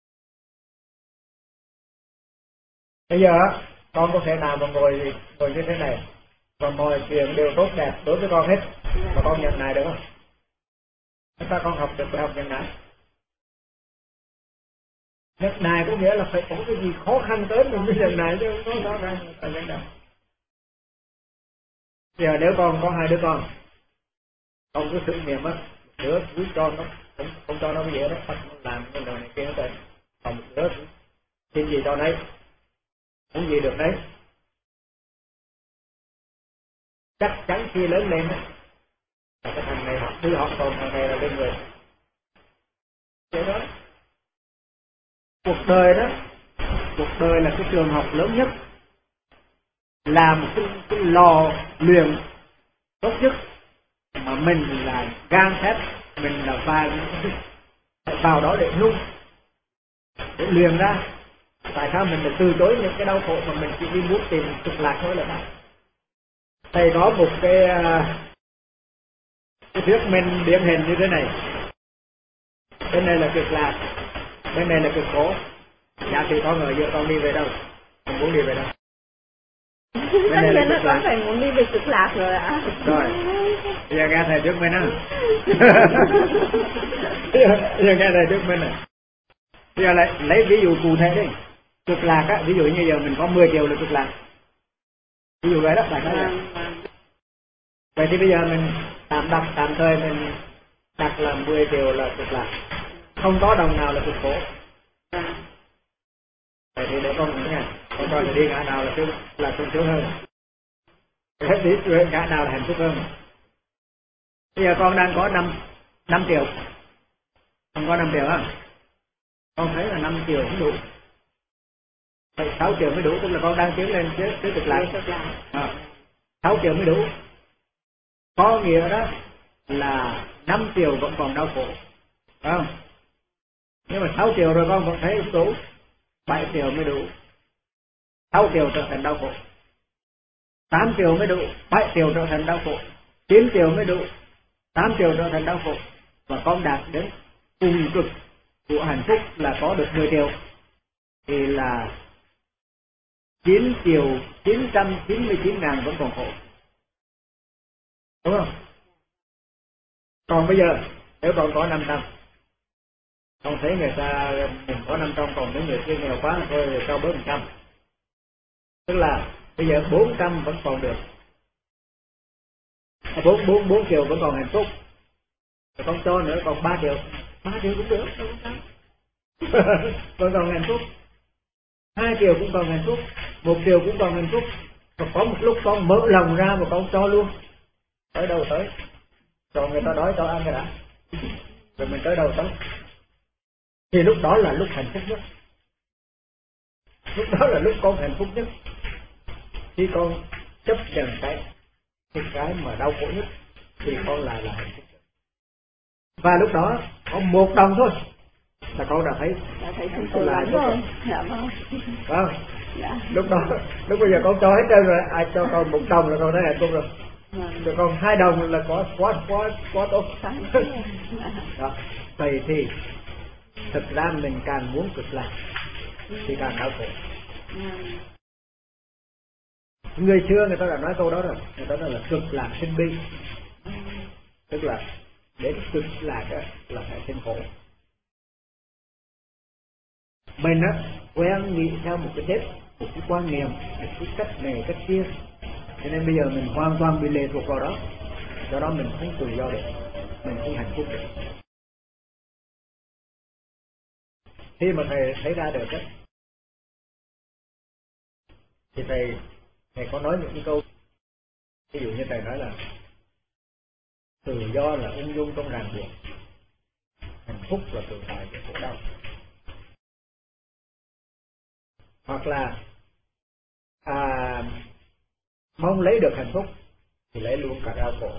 Bây giờ con có thể nào mà ngồi như thế này và mọi chuyện đều tốt đẹp đối với con hết mà con nhận lại được không? Sao con học được bài học nhận lại? Nhận lại có nghĩa là phải có cái gì khó khăn tới mình mới nhận lại, chứ không có khó khăn là nhận lại. Giờ nếu con có hai đứa con cứ thử nghiệm á, đứa cứ cho nó không cho nó cái gì đó, bắt nó làm cái này kia hết rồi, còn một đứa xin gì cho đấy, muốn gì được đấy. Chắc chắn khi lớn lên á, cái thằng này học thứ học, còn thằng này là lên người. Vậy đó. Cuộc đời là cái trường học lớn nhất, là một cái lò luyện tốt nhất mà mình là gan thép, mình là phải vào đó để nung, để luyện ra. Tại sao mình lại từ chối những cái đau khổ mà mình chỉ đi muốn tìm cực lạc thôi là sao? Thầy có một cái thuyết minh điển hình như thế này. Bên này là cực lạc, bên này là cực khổ. Dạ thì con ở giữa, con đi về đâu? Con muốn đi về đâu? Tất nhiên là con phải muốn đi về cực lạc rồi ạ. Rồi, bây giờ nghe thầy thuyết minh á. Bây giờ nghe thầy thuyết minh này. Bây giờ lại lấy ví dụ cụ thể đi. Cực lạc á, ví dụ như giờ mình có 10 triệu là cực lạc. Ví dụ vậy đó, phải nói là. Vậy thì bây giờ mình tạm thời mình đặt là 10 triệu là cực lạc. Không có đồng nào là cực khổ. Vậy thì để con nói nha, con coi là đi ngã nào là sung sướng hơn. Đi ngã nào là hạnh phúc hơn. Bây giờ con đang có 5 triệu. Con có 5 triệu không? Con thấy là 5 triệu không đủ. Phải 6 triệu mới đủ, tức là con đang tiến lên tới cực lạc. 6 triệu mới đủ. Có nghĩa đó là 5 triệu vẫn còn đau khổ. Phải không? Nhưng mà 6 triệu rồi con vẫn thấy không đủ. 7 triệu mới đủ. 6 triệu trở thành đau khổ. 8 triệu mới đủ. 7 triệu trở thành đau khổ. 9 triệu mới đủ. 8 triệu trở thành đau khổ. Và con đạt đến cùng cực của hạnh phúc là có được 10 triệu. Thì là 9 triệu 999 ngàn vẫn còn khổ. Đúng không? Còn bây giờ nếu con có 500, con thấy người ta mình có 500 còn mấy người kia nghèo quá thôi cho bớt 100. Tức là bây giờ 400 vẫn còn được. 4 triệu vẫn còn hạnh phúc. Rồi con cho nữa còn 3 triệu. 3 triệu cũng được, không sao. Vẫn còn hạnh phúc. 2 triệu cũng còn hạnh phúc. 1 triệu cũng còn hạnh phúc. Và có một lúc con mở lòng ra mà con cho luôn. Tới đâu tới. Cho người ta đói cho ăn cái đã. Rồi mình tới đâu tới. Thì lúc đó là lúc hạnh phúc nhất. Lúc đó là lúc con hạnh phúc nhất. Khi con chấp nhận cái mà đau khổ nhất thì con lại là hạnh phúc. Và lúc đó có 1 đồng thôi là con đã thấy sung sướng lắm rồi. Dạ vâng. Vâng. lúc bây giờ con cho hết trơn rồi, ai cho con 1 đồng là con thấy hạnh phúc rồi. Cho con 2 đồng là quá tốt. Đó. Vậy thì thực ra mình càng muốn cực lạc thì càng đau khổ. Người xưa người ta đã nói câu đó rồi, người ta nói là cực lạc sinh bi, tức là đến cực lạc là phải sinh khổ. Mình quen nghĩ theo một cái chết, một cái quan niệm, một cái cách này cách kia, cho nên bây giờ mình hoàn toàn bị lệ thuộc vào đó, do đó mình không tự do được, mình không hạnh phúc được. Khi mà thầy thấy ra được thì thầy có nói những cái câu, ví dụ như thầy nói là tự do là ung dung trong ràng buộc, hạnh phúc là tự tại của khổ đau. Hoặc là mong lấy được hạnh phúc thì lấy luôn cả đau khổ,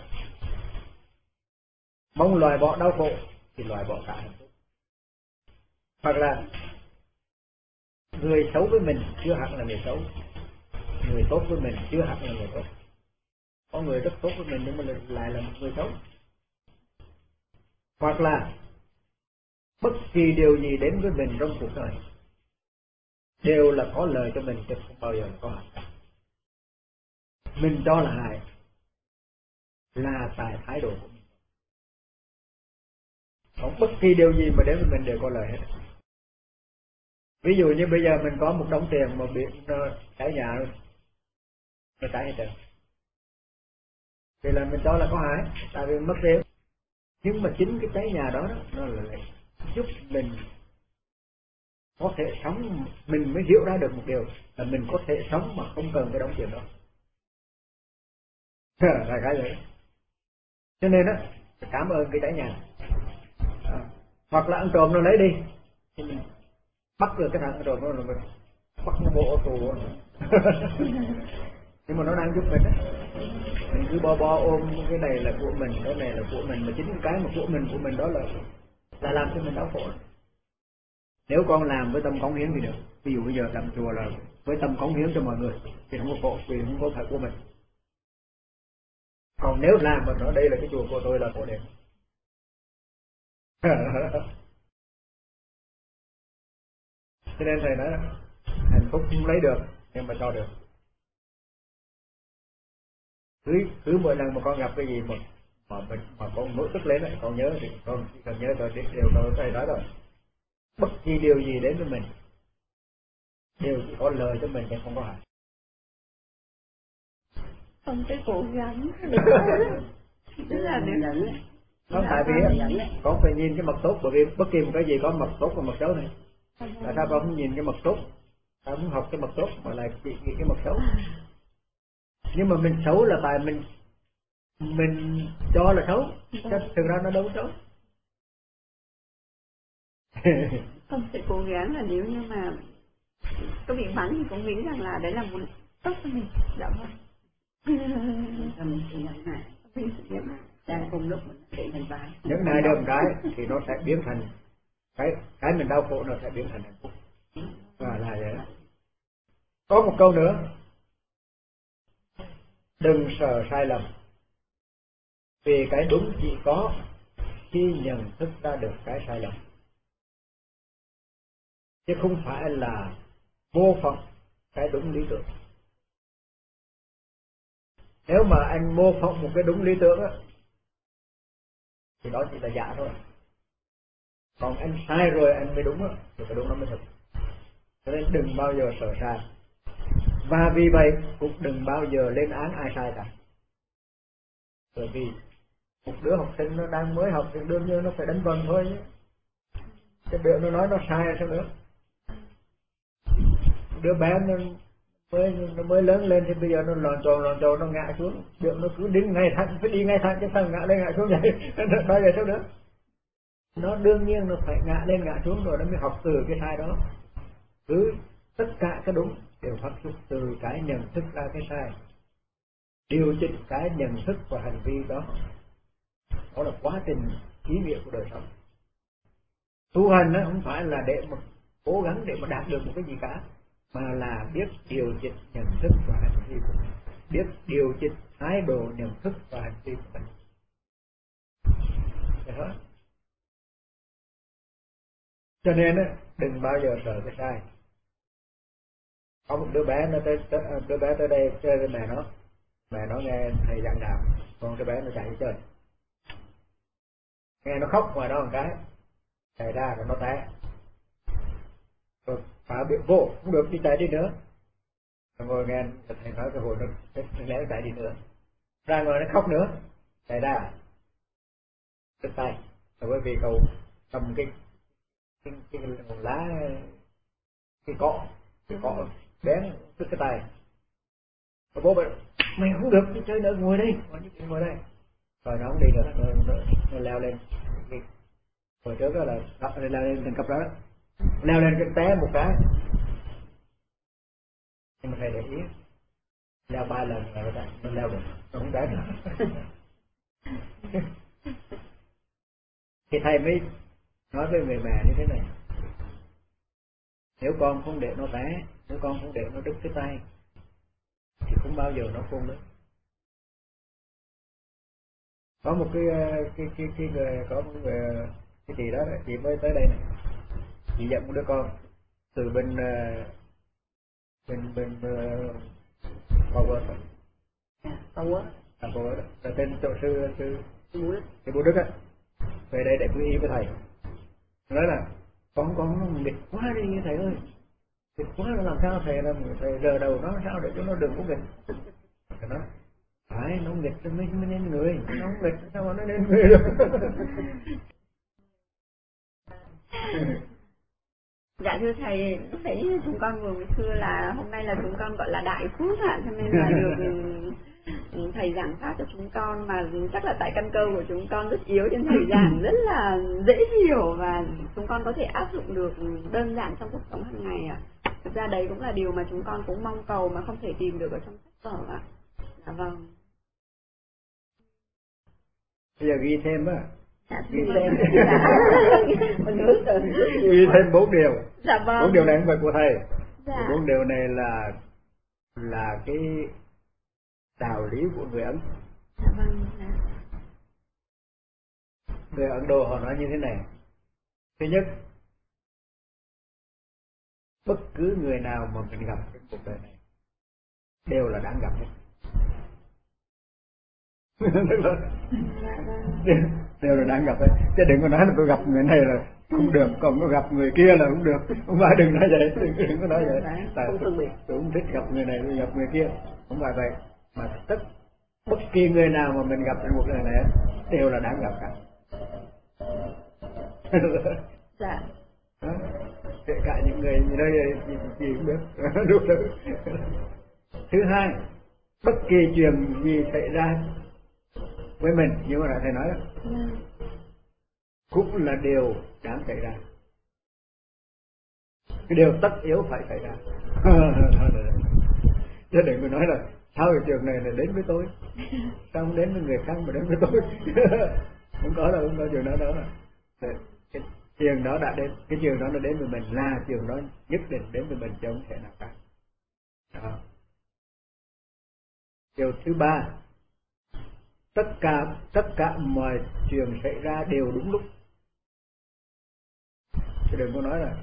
mong loại bỏ đau khổ thì loại bỏ cả hạnh phúc. Hoặc là người xấu với mình chưa hẳn là người xấu, người tốt với mình chưa hẳn là người tốt. Có người rất tốt với mình nhưng mà lại là một người xấu. Hoặc là bất kỳ điều gì đến với mình trong cuộc đời đều là có lợi cho mình chứ không bao giờ có hại cả. Mình cho là hại là tại thái độ của mình. Không, bất kỳ điều gì mà đến với mình đều có lợi hết. Ví dụ như bây giờ mình có một đống tiền mà bị nó cháy nhà, nó cháy hết trơn, thì là mình cho là có hại, tại vì mất tiền. Nhưng mà chính cái cháy nhà đó nó là giúp mình có thể sống, mình mới hiểu ra được một điều là mình có thể sống mà không cần cái đống tiền đó. Là cái gì? Cho nên cảm ơn cái cháy nhà. Hoặc là ăn trộm nó lấy đi, thì mình bắt được cái thằng ăn trộm nó là mình bắt nó bộ tù. Nhưng mà nó đang giúp mình mình cứ bo ôm cái này là của mình, cái này là của mình, mà chính cái mà của mình đó là làm cho mình đau khổ. Nếu con làm với tâm cống hiến thì được, ví dụ bây giờ làm chùa là với tâm cống hiến cho mọi người thì không có khổ, vì không có phải của mình. Còn nếu làm mà nói đây là cái chùa của tôi là khổ đẹp. Cho nên thầy nói hạnh phúc không lấy được nhưng mà cho được. Cứ mỗi lần mà con gặp cái gì mà con nổi tức lên lại, con nhớ thì con chỉ cần nhớ rồi điều thầy nói rồi. Bất kỳ điều gì đến với mình đều chỉ có lợi cho mình chứ không có hại. Không phải cố gắng. Tức là được. Không, tại vì con phải nhìn cái mặt tốt, bởi vì bất kỳ một cái gì có mặt tốt và mặt xấu này. Tại sao con không nhìn cái mặt tốt? Con không học cái mặt tốt mà lại chỉ nghĩ cái mặt xấu? Nhưng mà mình xấu là tại mình cho là xấu, chứ thực ra nó đâu có xấu. Không phải cố gắng là nếu như mà có bị bắn thì cũng nghĩ rằng là đấy là một tốt cho mình. Dạ vâng. Mình sự nhẫn nại. Mình sự nhẫn nại. Đang cùng lúc mình bị thành bài. Nhẫn nại được cái thì nó sẽ biến thành cái mình đau khổ nó sẽ biến thành hạnh phúc. Là vậy đó. Có một câu nữa, đừng sợ sai lầm, vì cái đúng chỉ có khi nhận thức ra được cái sai lầm, chứ không phải là mô phỏng cái đúng lý tưởng. Nếu mà anh mô phỏng một cái đúng lý tưởng thì đó chỉ là giả thôi. Còn anh sai rồi anh mới đúng thì cái đúng nó mới thật. Cho nên đừng bao giờ sợ sai. Và vì vậy cũng đừng bao giờ lên án ai sai cả. Bởi vì một đứa học sinh nó đang mới học thì đương nhiên nó phải đánh vần thôi chứ. Cái đứa nó nói nó sai sao nữa. Đứa bé nó mới lớn lên thì bây giờ nó lòn tròn nó ngã xuống. Đứa nó cứ đứng ngay thẳng, phải đi ngay thẳng chứ sao ngã lên ngã xuống vậy. Nói vậy sao nữa. Nó đương nhiên nó phải ngã lên ngã xuống rồi nó mới học từ cái sai đó. Cứ tất cả cái đúng đều phát xuất từ cái nhận thức ra cái sai, điều chỉnh cái nhận thức và hành vi đó. Đó là quá trình ý nghĩa của đời sống. Tu hành không phải là để mà cố gắng để mà đạt được một cái gì cả, mà là biết điều chỉnh nhận thức và hành vi của mình, biết điều chỉnh thái độ nhận thức và hành vi của mình. Đó. Cho nên á, đừng bao giờ sợ cái sai. Có một đứa bé nó tới đây chơi với mẹ nó nghe thầy giảng đạo, còn đứa bé nó chạy đi chơi, nghe nó khóc ngoài đó một cái, chạy ra rồi nó té, rồi phải biết vô không được, đi chạy đi nữa, rồi ngồi nghe thầy nói cái hồi nó lẽ chạy đi nữa, ra ngoài nó khóc nữa, chạy ra đứt tay, rồi bởi vì cậu cầm cái lá, cái cọ bén đứt cái tay. Rồi bố bảo mày không được đi chơi nữa, ngồi đây, ngồi đây. Rồi nó không đi nữa, nó leo lên cái hồi trước đó là leo lên tầng cấp đó, leo lên cái té một cái, nhưng mà thầy để ý leo 3 lần là nó leo được, nó không té nữa. Thì thầy mới nói với người mẹ như thế này: nếu con không để nó té, nếu con không để nó đứt cái tay thì không bao giờ nó khôn lớn. Có một cái người, có một người, cái chị đó, chị mới tới đây này, chị dẫn một đứa con từ bên Power là tên chỗ sư Bố Đức á, về đây để quy y với thầy. Nói là con nó nghịch quá đi thầy ơi, nghịch quá, nó làm sao thầy lờ đầu nó sao để cho nó đừng có nghịch. Thầy nói phải, nó nghịch nó mới nên người, nó không nghịch sao mà nó nên người được. Dạ thưa thầy, lúc đấy chúng con vừa mới thưa là hôm nay là chúng con gọi là đại phước ạ, cho nên là được thầy giảng pháp cho chúng con, mà chắc là tại căn cơ của chúng con rất yếu trên thầy giảng rất là dễ hiểu và chúng con có thể áp dụng được đơn giản trong cuộc sống hàng ngày ạ. Thực ra đấy cũng là điều mà chúng con cũng mong cầu mà không thể tìm được ở trong sách vở ạ. Dạ vâng. Bây giờ ghi thêm á. Dạ, Ghi thêm 4 điều. Dạ vâng. 4 điều này không phải của thầy. Dạ. 4 điều này là cái đạo lý của người Ấn. Dạ vâng. Dạ. Người Ấn Độ họ nói như thế này: thứ nhất, bất cứ người nào mà mình gặp trên cuộc đời này đều là đáng gặp hết. Đều là đáng gặp hết, chứ đừng có nói là tôi gặp người này là không được, còn có gặp người kia là không được. Không phải, đừng nói vậy, đừng có nói vậy. Tại tôi cũng thích gặp người này, tôi gặp người kia, không phải vậy. Mà bất kỳ người nào mà mình gặp trên cuộc đời này đều là đáng gặp cả. Dạ. Kể cả những người như đây gì cũng biết. Đúng rồi. Thứ hai, bất kỳ chuyện gì xảy ra với mình, như mà thầy nói đó, cũng là điều đáng xảy ra, cái điều tất yếu phải xảy ra. Chứ đừng có nói là sao cái chuyện này đến với tôi, sao không đến với người khác mà đến với tôi. Không có đâu, không có chuyện đó đâu. Cái chuyện đó đã đến, cái chuyện đó nó đến với mình là chuyện đó nhất định đến với mình, chứ không thể nào khác. Đó. Điều thứ ba, tất cả mọi chuyện xảy ra đều đúng lúc. Chứ đừng có nói là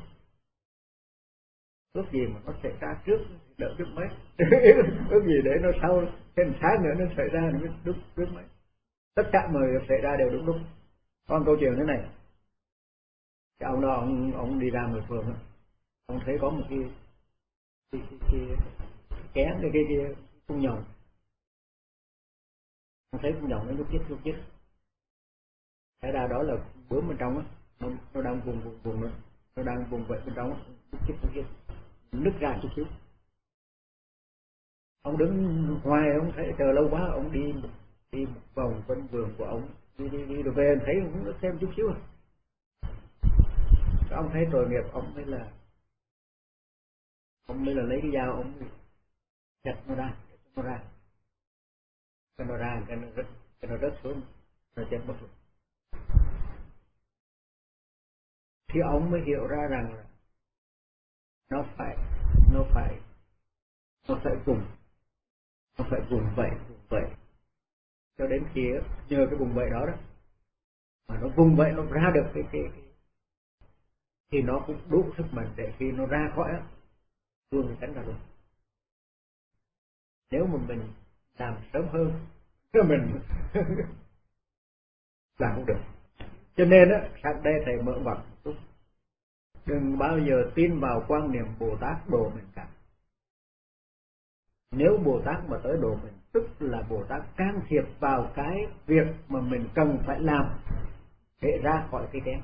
ước gì mà nó xảy ra trước đợi trước mấy. Ước gì để nó sau thêm tháng nữa nó xảy ra nó đúng trước mấy. Tất cả mọi việc xảy ra đều đúng lúc. Có một câu chuyện thế này: cái ông đó ông đi ra ngoài phường, ông thấy có một cái kén, cái cung nhồng, ông thấy cung nhồng nó nhúc nhích. Thế ra đó là bướm bên trong á, nó đang vùng nó đang vùng vậy bên trong, nhúc nhích nứt ra chút xíu. Ông đứng ngoài, ông thấy chờ lâu quá, ông đi một vòng quanh vườn của ông, đi rồi về thấy ông nứt thêm chút xíu à. Ông thấy tội nghiệp, ông mới là lấy cái dao, ông chặt nó ra, cái nó rớt xuống, nó chết mất luôn. Thì ông mới hiểu ra rằng là nó phải nó phải vùng vẫy cho đến khi nhờ cái vùng vẫy đó mà nó vùng vẫy nó ra được cái thì nó cũng đủ sức mạnh để khi nó ra khỏi vươn cái cánh ra luôn. Nếu mà mình làm sớm hơn mình làm không được. Cho nên sáng đây thầy mở ngoặt một chút, đừng bao giờ tin vào quan niệm Bồ Tát độ mình cả. Nếu Bồ Tát mà tới độ mình, tức là Bồ Tát can thiệp vào cái việc mà mình cần phải làm để ra khỏi cái kén.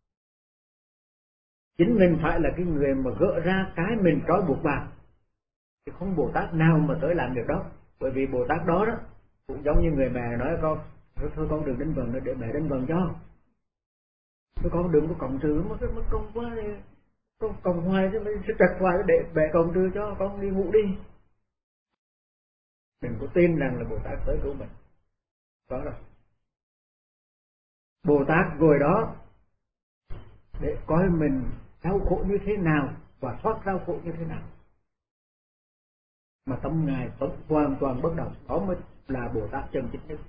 Chính mình phải là cái người mà gỡ ra cái mình trói buộc vào, chứ không Bồ Tát nào mà tới làm việc đó. Bởi vì Bồ Tát đó cũng giống như người mẹ nói con, thôi con đừng đánh vần nữa, để mẹ đánh vần cho. Thôi con đừng có cộng trừ mà công quá đi, con cộng hoài chứ mới trật hoài, để mẹ cộng trừ cho con đi ngủ đi. Đừng có tin rằng là Bồ Tát tới cứu mình. Đó rồi. Bồ Tát ngồi đó để coi mình đau khổ như thế nào và thoát đau khổ như thế nào. Mà tâm Ngài vẫn hoàn toàn bất động, đó mới là Bồ Tát chân chính nhất.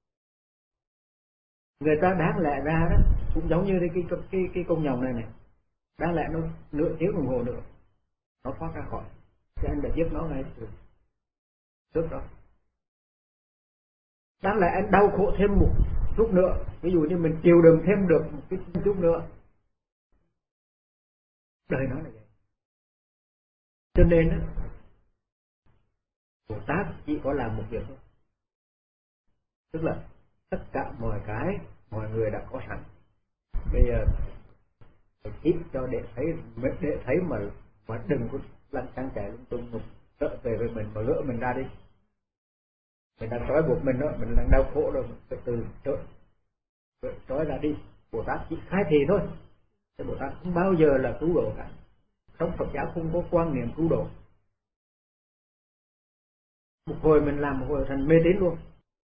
Người ta đáng lẽ ra đó cũng giống như cái con nhộng này, đáng lẽ nó nửa tiếng đồng hồ nữa nó thoát ra khỏi, cho anh đã giết nó ngay trước đó. Đáng lẽ anh đau khổ thêm một chút nữa, ví dụ như mình chịu đựng thêm được một cái chút nữa. Đời nó là vậy. Cho nên Bồ Tát chỉ có làm một việc thôi, tức là tất cả mọi cái mọi người đã có sẵn, bây giờ ít cho để thấy mà đừng có lăn xăng chạy lung tung, một trở về với mình mà gỡ mình ra đi. Mình đang trói buộc mình đó, mình đang đau khổ rồi, mình phải từ trói ra đi. Bồ Tát chỉ khai thị thôi, chứ Bồ Tát không bao giờ là cứu độ cả. Trong Phật giáo không có quan niệm cứu độ. Một hồi mình làm, một hồi thành mê tín luôn.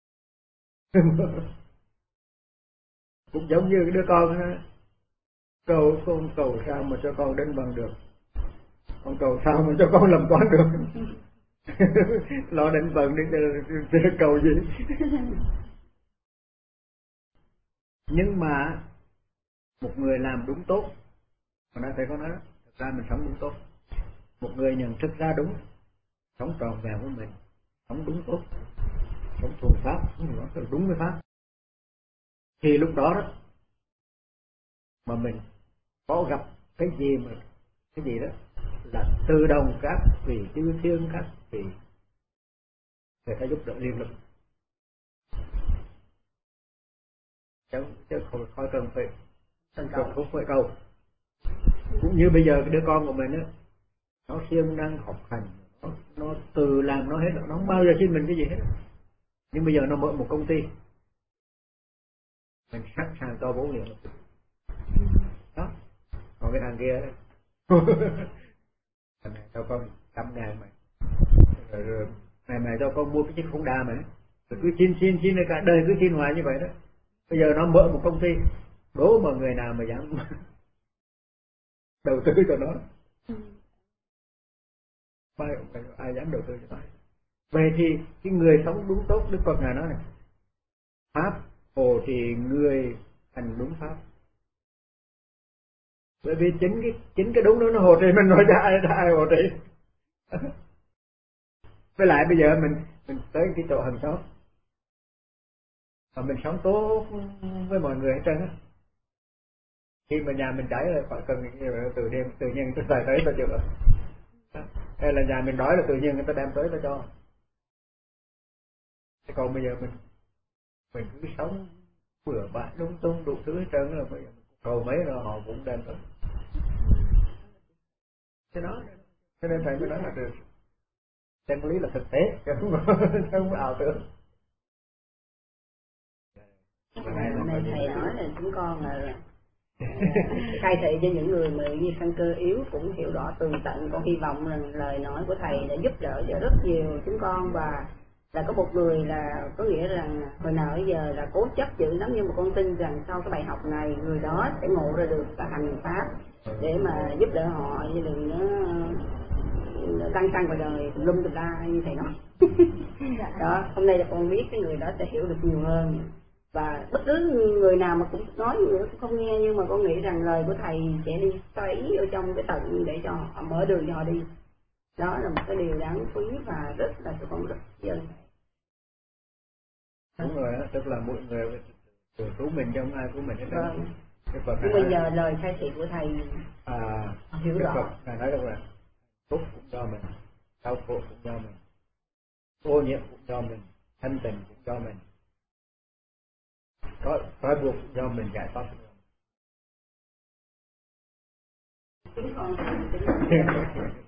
Cũng giống như đứa con con cầu sao mà cho con đến bằng được, con cầu sao mà cho con làm quan được. Lo đến bằng đến cầu gì. Nhưng mà một người làm đúng tốt, mà đã thầy có nói, thật ra mình sống đúng tốt. Một người nhận thức ra đúng, sống tròn vẹn với mình, sống đúng tốt, sống thuần pháp, sống đúng với pháp, thì lúc đó mà mình có gặp cái gì đó là tự động các vị chư thiên, các vị người ta giúp đỡ liên lực, chứ khỏi cần phải không phải cầu. Cũng như bây giờ cái đứa con của mình nó siêng năng học hành, nó tự làm nó hết, nó không bao giờ xin mình cái gì hết. Nhưng bây giờ nó mở một công ty, mình sẵn sàng cho 4 liền đó. Còn cái thằng kia mày cho con 100.000 mày, rồi mày cho con mua cái chiếc Honda mày, rồi cứ xin cả đời cứ xin hoài như vậy đó. Bây giờ nó mở một công ty, đố mà người nào mà dám đầu tư cho nó, ai dám đầu tư cho nó. Vậy thì cái người sống đúng tốt, Đức Phật Ngài nói này, pháp hộ trì người hành đúng pháp. Bởi vì chính cái đúng đó nó hộ trì mình rồi, chứ ai hộ trì. Với lại bây giờ mình tới cái chỗ hàng xóm mà mình sống tốt với mọi người hết trơn á, khi mà nhà mình cháy là phải cần tự nhiên người ta xài tới ta chữa, hay là nhà mình đói là tự nhiên người ta đem tới ta cho. Thế còn bây giờ mình cứ sống bừa bãi lung tung đủ thứ hết trơn, là bây giờ cầu mấy rồi họ cũng đem tới. Thế đó, cho nên thầy mới nói là được chân lý là thực tế, chứ không có ảo tưởng. Này thầy nói là chúng con là khai thị cho những người mà như căn cơ yếu cũng hiểu rõ tường tận. Con hy vọng rằng lời nói của thầy đã giúp đỡ cho rất nhiều chúng con, và là có một người là có nghĩa rằng hồi nào bây giờ là cố chấp dữ lắm, nhưng mà con tin rằng sau cái bài học này người đó sẽ ngộ ra được và hành pháp để mà giúp đỡ họ, chứ đừng lăn xăng vào đời lum tùm la như thầy nói. Đó, hôm nay là con biết cái người đó sẽ hiểu được nhiều hơn, và bất cứ người nào mà cũng nói người cũng không nghe, nhưng mà con nghĩ rằng lời của thầy sẽ đi xoáy ở trong cái tận để cho họ mở đường cho họ đi. Đó là một cái điều đáng quý và rất là tụi con rất dân. Đúng rồi đó, tức là mỗi người tự cứu mình chứ không ai cứu mình hết. Vâng. Phật Nhưng mà nhờ lời khai thị của thầy hiểu rõ. Phật Ngài nói rằng là phúc cũng do mình, đau khổ cũng do mình, ô nhiễm cũng do mình, thân tình cũng do mình, trói buộc cũng do mình, giải thoát cũng do mình. Chúng con